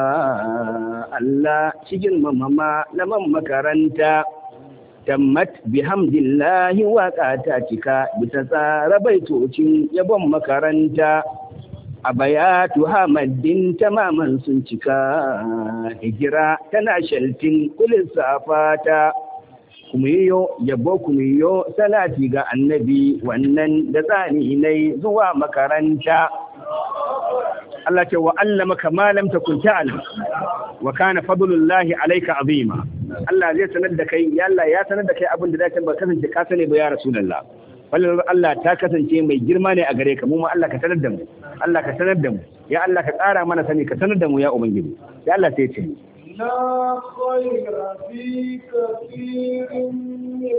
Allah shi girmama malaman makaranta tammat bihamdillahi waƙa ta cika bisa tsara baitocin yabon makaranta a bayatu hamaddin tamaman sun cika hijira tana shaltin kulin safata kumiyo yabo kumiyo salati ga annabi wannan da tsani nai zuwa makaranta Allah ce wa allamaka ma lam takun ta'lam wa kana fadlullahi alayka azima Allah zai sanar da kai ya Allah ya sanar da kai abin da zai ba kasance ka sani ba ya rasulullah wallan Allah ta kasance mai girma ne a gare ka mu ma Allah ka sanar da mu Allah ka sanar da mu ya Allah ka ƙara mana sani ka sanar da mu ya ubangiji ya Allah sai ce لا خير في كثير من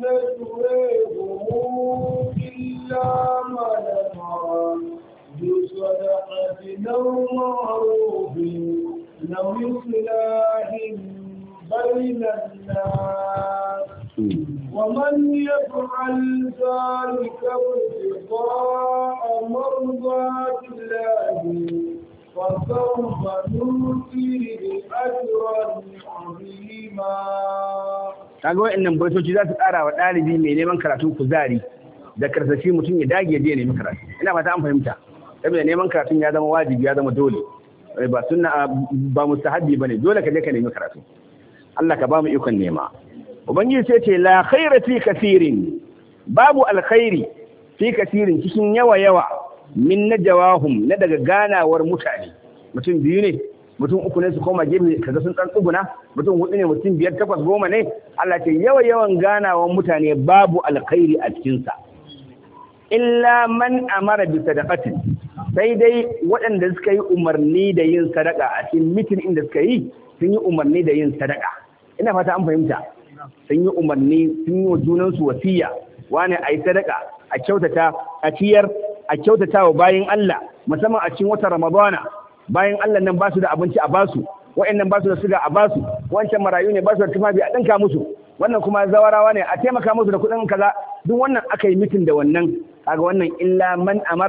نجوهم إلا من أمر بصدقة أو معروف أو إصلاح بين الناس ومن يفعل ذلك ابتغاء مرضات الله فسوف نؤتيه أجرا عظيما. kaga wa'annan baitoci za su ƙara wa ɗalibi mai neman karatu kuzari da karsashi mutum ya dage je nemi karatu ina fata an fahimta saboda neman karatun ya zama wajibi ya zama dole ba sunna ba mustahabbi bane dole ka je ka nemi karatu Allah ka ba mu ikon nema ubangiji sai ce la khaira fi kaseerin babu alkhairi fi kaseerin cikin yawa yawa min najawahum na daga ganawar mutane mutum biyu ne mutum uku ne su koma gefe kaga sun dan tsuguna mutum hudu ne mutum biyar takwas goma ne Allah ce yawa yawan ganawar mutane babu alkhairi a cikin sa illa man amara bi sadaqatin sai dai waɗanda suka yi umarni da yin sadaka a cikin mitin inda suka yi sun yi umarni da yin sadaka ina fata an fahimta sun yi umarni sun yi wa junansu wasiya wani a yi sadaka a kyautata a ciyar a kyautata wa bayan Allah musamman a cikin watan Ramadana bayan Allah nan ba su da abinci a basu wa'annan ba su da suga a basu wancan marayu ne ba su da tufafi a ɗinka musu wannan kuma zawarawa ne a taimaka musu da kuɗin kaza duk wannan aka yi mitin da wannan kaga wannan illa man amara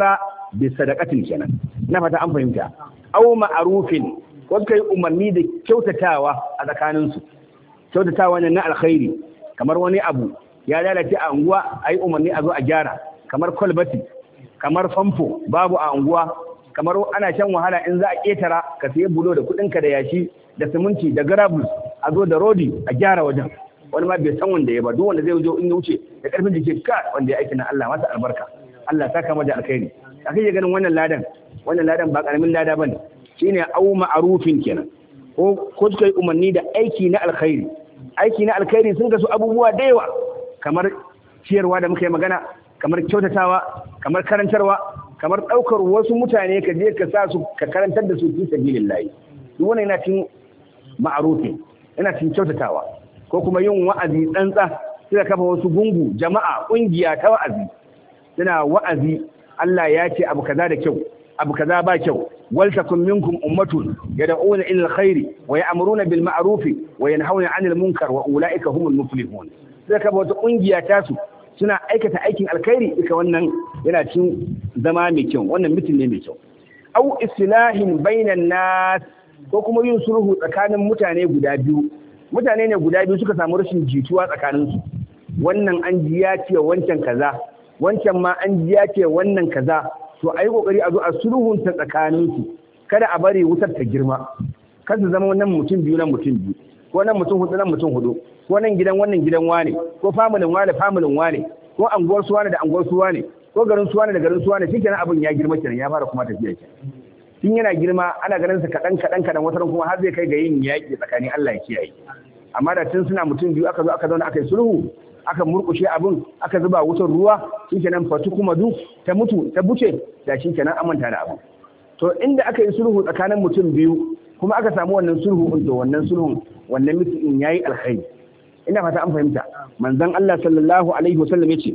bi sadaqatin kenan na fata an fahimta aw ma'rufin ko kai umarni da kyautatawa a tsakanin su kyautatawa ne na alkhairi kamar wani abu ya lalace a unguwa ayi umarni a zo a gyara kamar kwalbati kamar famfo babu a unguwa kamar ana shan wahala in za a ketara ka sayi bulo da kudinka da yashi da siminti da garabus a zo da rodi a gyara wajen wani ma bai san wanda ya ba duk wanda zai wuce in ya wuce da karfin jiki ka wanda ya aiki na Allah masa albarka Allah saka mata alkhairi akai ganin wannan ladan wannan ladan ba karamin lada bane shine au ma'rufin kenan ko ko kai umarni da aiki na alkhairi aiki na alkhairi sun ga su abubuwa da yawa kamar ciyarwa da muka yi magana kamar kyautatawa kamar karantarwa kamar daukar wasu mutane ka je ka sa su ka karantar da su fi sabilillah duk wannan yana cin ma'rufin yana cin kyautatawa ko kuma yin wa'azi tsantsa suka kafa wasu gungu jama'a kungiya ta wa'azi suna wa'azi Allah ya ce abu kaza da kyau abu kaza ba kyau wal takum minkum ummatun yad'una ila alkhairi wa ya'muruna bil ma'ruf wa yanhauna 'anil munkar wa ulaika humul muflihun suka kafa wata kungiya ta su suna aikata aikin alkhairi duka wannan yana cin zama mai kyau wannan mutum ne mai kyau au islahin bainan nas ko kuma yin sulhu tsakanin mutane guda biyu mutane ne guda biyu suka samu rashin jituwa tsakaninsu wannan an ji ya ce wancan kaza wancan ma an ji ya ce wannan kaza to ayi kokari a zo a sulhunta tsakaninsu kada a bari wutar ta girma kada su zama wannan mutum biyu nan mutum biyu ko nan mutum hudu nan mutum hudu ko nan gidan wannan gidan wane ko familin wane familin wane ko anguwar su wane da anguwar su wane ko garin su wane da garin su wane shikenan abin ya girma kenan ya fara kuma tafiya kenan tun yana girma ana ganin sa kadan kadan kadan wata kuma har zai kai ga yin yaki tsakanin Allah ya kiyaye amma da tun suna mutum biyu aka zo aka zauna aka yi sulhu aka murkushe abin aka zuba wutar ruwa shikenan fatu kuma du ta mutu ta buce da shikenan an manta da abu to inda aka yi sulhu tsakanin mutum biyu kuma aka samu wannan sulhu to wannan sulhun wannan mutum yayi alkhairi ina fata an fahimta manzon Allah sallallahu alaihi wasallam yace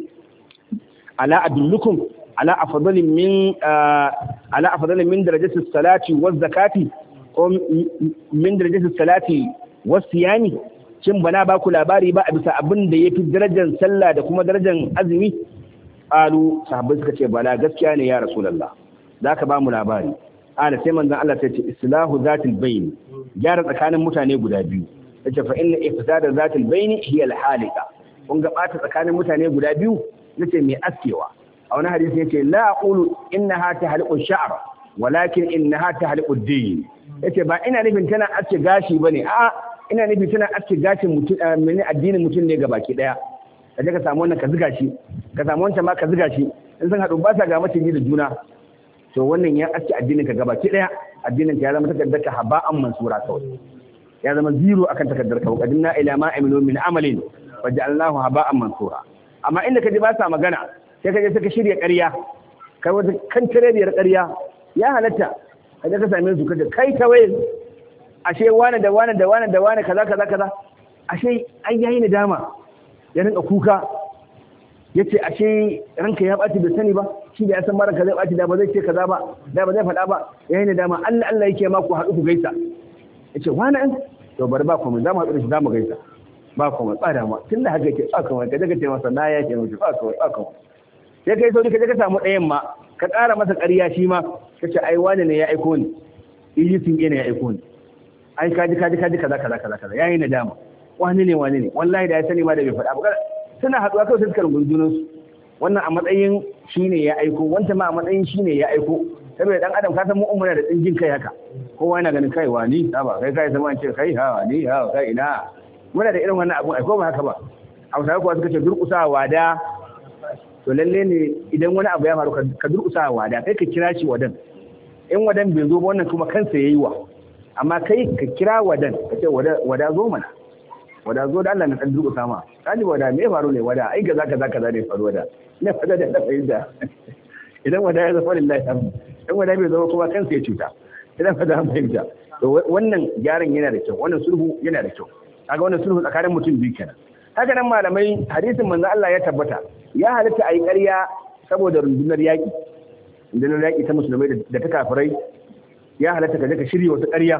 ala adullukum ala afdalin min ala afdalin min darajati salati waz zakati ko min darajati salati was siyami kin bana ba ku labari ba a bisa abin da yafi darajar sallah da kuma darajar azumi qalu sahabbai suka ce bala gaskiya ne ya rasulullah zaka ba mu labari ana sai manzon Allah ta ce islahu zatil bayn gyara tsakanin mutane guda biyu yace fa inna ifsada zatil bayn hiya al halika kun ga bata tsakanin mutane guda biyu nace mai askewa a wani hadisi yace la aqulu innaha tahliqu sha'r walakin innaha tahliqu ad-din yace ba ina nufin tana aske gashi bane a ina nufin tana aske gashin mutum mene addinin mutum ne gabaki daya kaje ka samu wannan ka ziga shi ka samu wancan ma ka ziga shi in sun hadu ba sa ga mace da juna to wannan ya aske addinin ka gabaki daya addinin ka ya zama takaddar ka haba'an mansura kawai ya zama zero akan takaddar ka qadinna ila ma amilu min amalin waja'alnahu haba'an mansura amma inda kaje ba sa magana sai kaje suka shirya ƙarya kai wata kan tarebiyar ƙarya ya halatta kaje ka same su kaje kai kawai ashe wani da wani da wani da wani kaza kaza kaza ashe ai yayi nadama ya rinka kuka yace ashe ranka ya baci bai sani ba shi da ya san maranka zai baci da ba zai ce kaza ba da ba zai faɗa ba yayi nadama Allah Allah yake ma ku haɗu ku gaisa yace wani an to bari ba komai zamu haɗu da shi zamu gaisa ba komai ba da ma tunda haka yake ba komai kaje ka ce masa na yake mutu ba komai ba komai sai kai sauri kaje ka samu ɗayan ma ka ƙara masa ƙarya shi ma kace ai wani ne ya aiko ni iyi sun ne ya aiko ni ai kaji kaji kaji kaza kaza kaza kaza yayi nadama wani ne wani ne wallahi da ya sani ma da bai faɗa ba suna haɗuwa kawai sai suka rungun junan su wannan a matsayin shine ya aiko wancan ma a matsayin shine ya aiko saboda dan adam ka san mu umma da jin kai haka kowa yana ganin kai wani ha ba kai kai sama ce kai ha wani ha kai ina muna da irin wannan abun ai ko ba haka ba Hausawa kuwa suka ce durƙusa wada to lalle ne idan wani abu ya faru ka durƙusa wada kai ka kira shi wadan in wadan bai zo ba wannan kuma kansa yayi wa amma kai ka kira wadan ka ce wada zo mana wada zo da Allah na dan durƙusa ma kaji wada me faru ne wada ai ga zaka zaka zai faru wada ina fada da fahimta idan wada ya zafa lillahi in wada bai zo kuma kansa ya cuta idan fada an fahimta to wannan gyaran yana da kyau wannan sulhu yana da kyau kaga wannan sulhu tsakanin mutum biyu kenan haka nan malamai hadisin manzo Allah ya tabbata ya halitta ayi ƙarya saboda rundunar yaki rundunar yaki ta musulmai da ta kafirai ya halatta ka je ka shirye wata ƙarya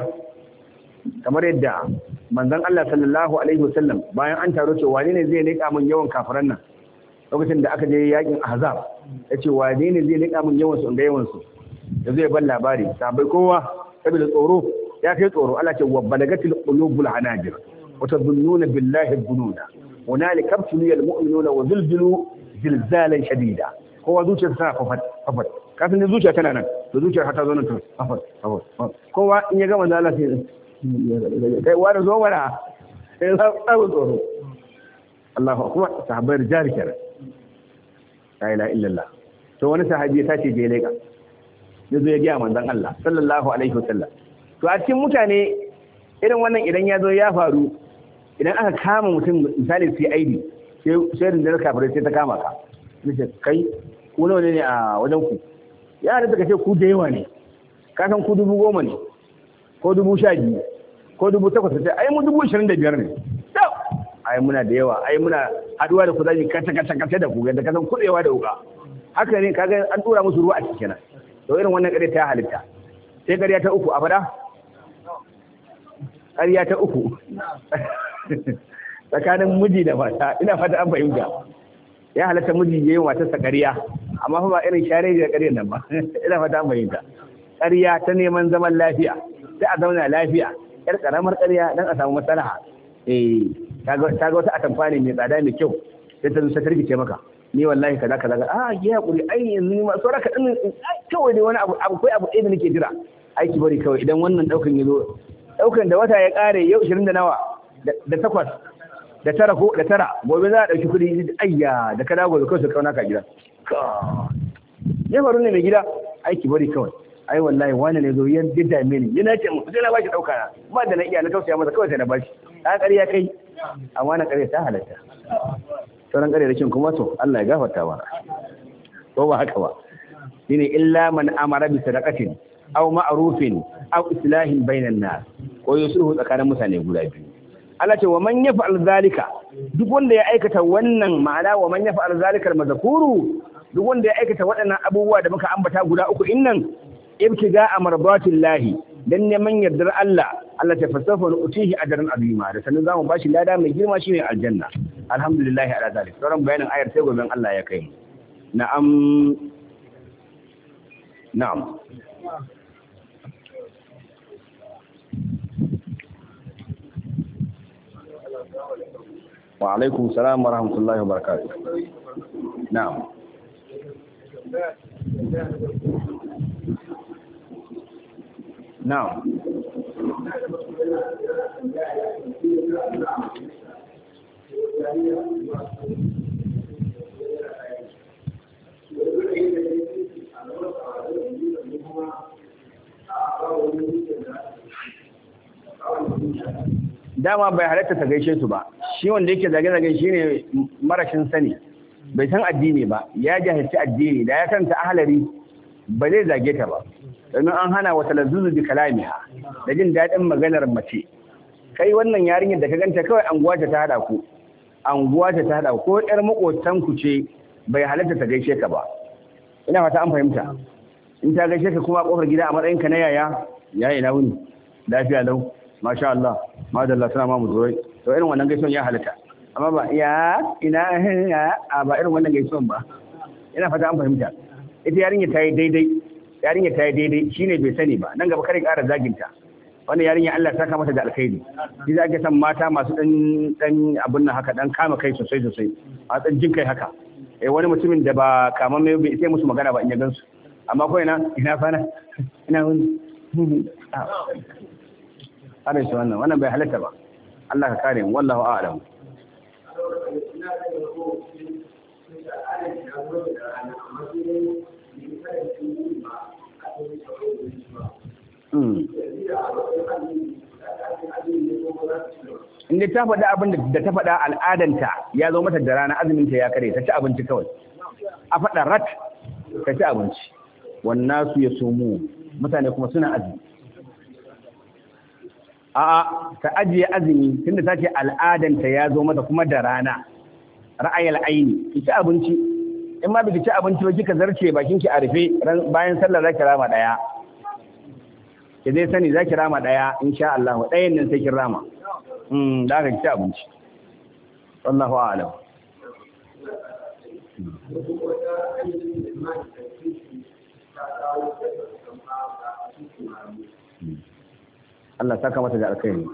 kamar yadda manzon Allah sallallahu alaihi wasallam bayan an taro cewa wani ne zai nika min yawan kafiran nan lokacin da aka je yakin ahzab yace wane ne zai lika min yawan su inda yawan su da zai ban labari sabai kowa saboda tsoro ya kai tsoro Allah ce wa balagatil qulubul hanajir wa tadhunnuna billahi dhununa hunalika abtuliyal mu'minuna wa zulzilu zilzalan shadida kowa zuciyarsa tana fafat fafat kafin da zuciya tana nan to zuciyar har ta zo nan to fafat fafat kowa in ya ga manzo Allah sai kai wani zo mana sai tsawo tsoro Allahu akbar sahabbai rijal kenan la ilaha illallah to wani sahabi ya tace je leka yazo ya ga manzon Allah sallallahu alaihi wasallam to a cikin mutane irin wannan idan ya zo ya faru idan aka kama mutum misali sai aidi sai sai rinjar kafirai sai ta kama ka nace kai ku nawa ne a wajen ku ya da kace ku da yawa ne ka san ku dubu goma ne ko dubu sha biyu ko dubu takwas sai ai mu dubu ashirin da biyar ne ai muna da yawa ai muna haduwa da ku zaki kata kata kata da ku yadda ka san kudewa da wuka haka ne kaga an tura musu ruwa a cikin nan to irin wannan kare ta halitta sai kariya ta uku a fada kariya ta uku tsakanin miji da mata ina fata an fahimta ya halatta miji yayin matarsa kariya amma fa ba irin share da kariyar nan ba ina fata an fahimta kariya ta neman zaman lafiya sai a zauna lafiya yar karamar kariya dan a samu maslaha eh kaga kaga wata atamfa ne mai tsada mai kyau sai ta zuta tarkice maka ni wallahi kaza kaza ah ya hakuri ai yanzu ni ma saura ka din kawai ne wani abu akwai abu ɗaya da nake jira aiki bari kawai idan wannan daukan yazo daukan da wata ya kare yau ashirin da nawa da takwas da tara ko da tara gobe za a dauki kudi ayya da kada gobe kawai su kauna ka gida ya faru ne mai gida aiki bari kawai ai wallahi wani ne zo yan dida mini yana ce mu sai na bashi dauka na ba da na iya na tausaya masa kawai sai na bashi ta ƙarya kai amma na ƙarya ta halatta sauran ƙarya da kin kuma to Allah ya gafarta mana ko ba haka ba shine illa man amara bi sadaqatin aw ma'rufin aw islahin bainan nas ko yusulhu tsakanin mutane guda biyu Allah ce wa man yaf'al zalika duk wanda ya aikata wannan ma'ana wa man yaf'al zalika al-mazkuru duk wanda ya aikata waɗannan abubuwa da muka ambata guda uku innan ibtiga amradatillahi dan neman yardar Allah Allah ta fasafa nu utihi ajran azima da sanin zamu bashi lada mai girma shine aljanna alhamdulillah ala zalik sauran bayanin ayar sai goben Allah ya kai mu na'am na'am wa alaikum salam wa rahmatullahi wa barakatuh na'am na'am dama bai halatta ta gaishe su ba shi wanda yake zage-zage shine marashin sani bai san addini ba ya jahilci addini da ya kanta ahlari ba zai zage ta ba domin an hana wata lazuzu bi kalamiha da jin daɗin maganar mace kai wannan yarinyar da ka ganta kawai anguwa ta hada ku anguwa ta hada ko yar makotan ku ce bai halatta ta gaishe ka ba ina fata an fahimta in ta gaishe ka kuma a kofar gida a matsayin ka na yaya yayi na wuni lafiya lau masha Allah madalla sana mu zuwai to irin wannan gaisuwan ya halatta amma ba ya ina a ba irin wannan gaisuwan ba ina fata an fahimta ita yarinya ta yi daidai yarinya ta yi daidai shine bai sani ba nan gaba kare ƙara zaginta wannan yarinya Allah ta saka mata da alkhairi shi za ka san mata masu dan dan abun nan haka dan kama kai sosai sosai a dan jin kai haka eh wani mutumin da ba kama mai bai sai musu magana ba in ya gansu amma ko ina ina fana ina wani ana shi wannan wannan bai halatta ba Allah ka kare mu wallahu a'lam inda ta faɗa abin da ta faɗa al'adanta ya zo mata da rana azuminta ya kare ta ci abinci kawai a faɗa rat ta ci abinci wannan su ya somo mutane kuma suna azumi a'a ta ajiye azumi tunda ta ce al'adanta ya zo mata kuma da rana ra'ayal aini ki ci abinci in ma biki ci abinci ba kika zarce bakin ki a rufe bayan sallar zaki rama daya ki zai sani zaki rama daya insha Allah dayan nan sai kin rama mm da ka ci abinci wallahu a'lam Allah saka mata da alkhairi.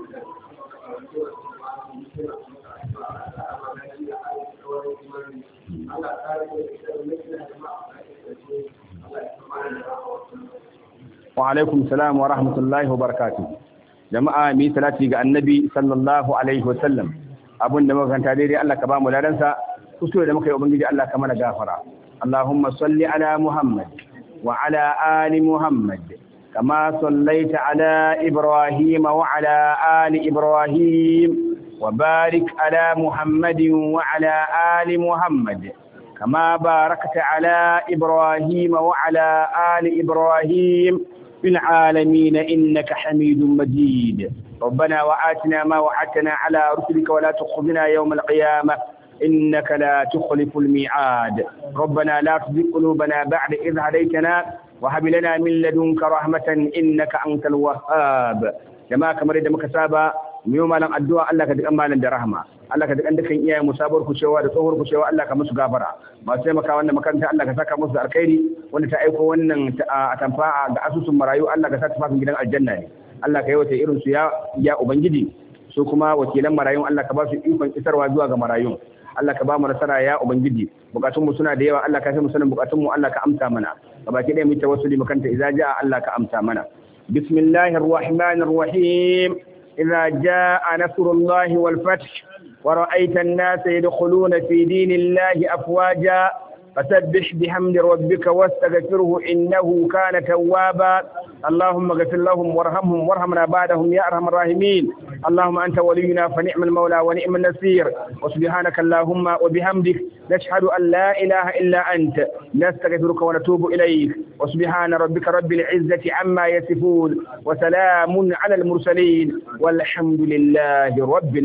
Wa alaikum salam wa rahmatullahi wa barakatuh. Jama'a mi salati ga annabi sallallahu alaihi wa sallam. Abun da muka kanta daidai Allah ka ba mu ladansa, kuskure da muka yi ubangiji Allah ka mana gafara. Allahumma salli ala Muhammad wa ala ali Muhammad kama sallaita ala Ibrahim wa ala ali Ibrahim wa barik ala Muhammadin wa ala ali Muhammad kama barakta ala Ibrahim wa ala ali Ibrahim في العالمين إنك حميد مجيد. ربنا وآتنا ما وعدتنا على رسلك ولا تخذنا يوم القيامة إنك لا تخلف الميعاد. ربنا لا تزغ قلوبنا بعد إذ هديتنا وهب لنا من لدنك رحمة إنك أنت الوهاب. جماعة كما رد مكسابا يوم لن الدعاء الله كدك أمالا برحمة Allah ka duk kan iyaye musabar ku cewa da tsohuwar ku cewa Allah ka musu gafara masu taimaka wannan makaranta Allah ka saka musu da alkhairi wanda ta aiko wannan atamfa ga asusun marayu Allah ka saka tafafin gidan aljanna ne Allah ka yawaita irin su ya ya ubangiji su kuma wakilan marayun Allah ka ba su ikon isarwa zuwa ga marayun Allah ka ba mu nasara ya ubangiji bukatun mu suna da yawa Allah ka sai mu sanin bukatun mu Allah ka amsa mana gabaki ɗaya mu tawassuli makanta idza jaa Allah ka amsa mana bismillahir rahmanir rahim idza jaa nasrullahi wal fath ورأيت الناس يدخلون في دين الله أفواجا فسبح بحمد ربك واستغفره إنه كان توابا اللهم اغفر لهم وارحمهم وارحمنا بعدهم يا أرحم الراحمين اللهم أنت ولينا فنعم المولى ونعم النصير وسبحانك اللهم وبحمدك نشهد أن لا إله إلا أنت نستغفرك ونتوب إليك وسبحان ربك رب العزة عما يصفون وسلام على المرسلين والحمد لله رب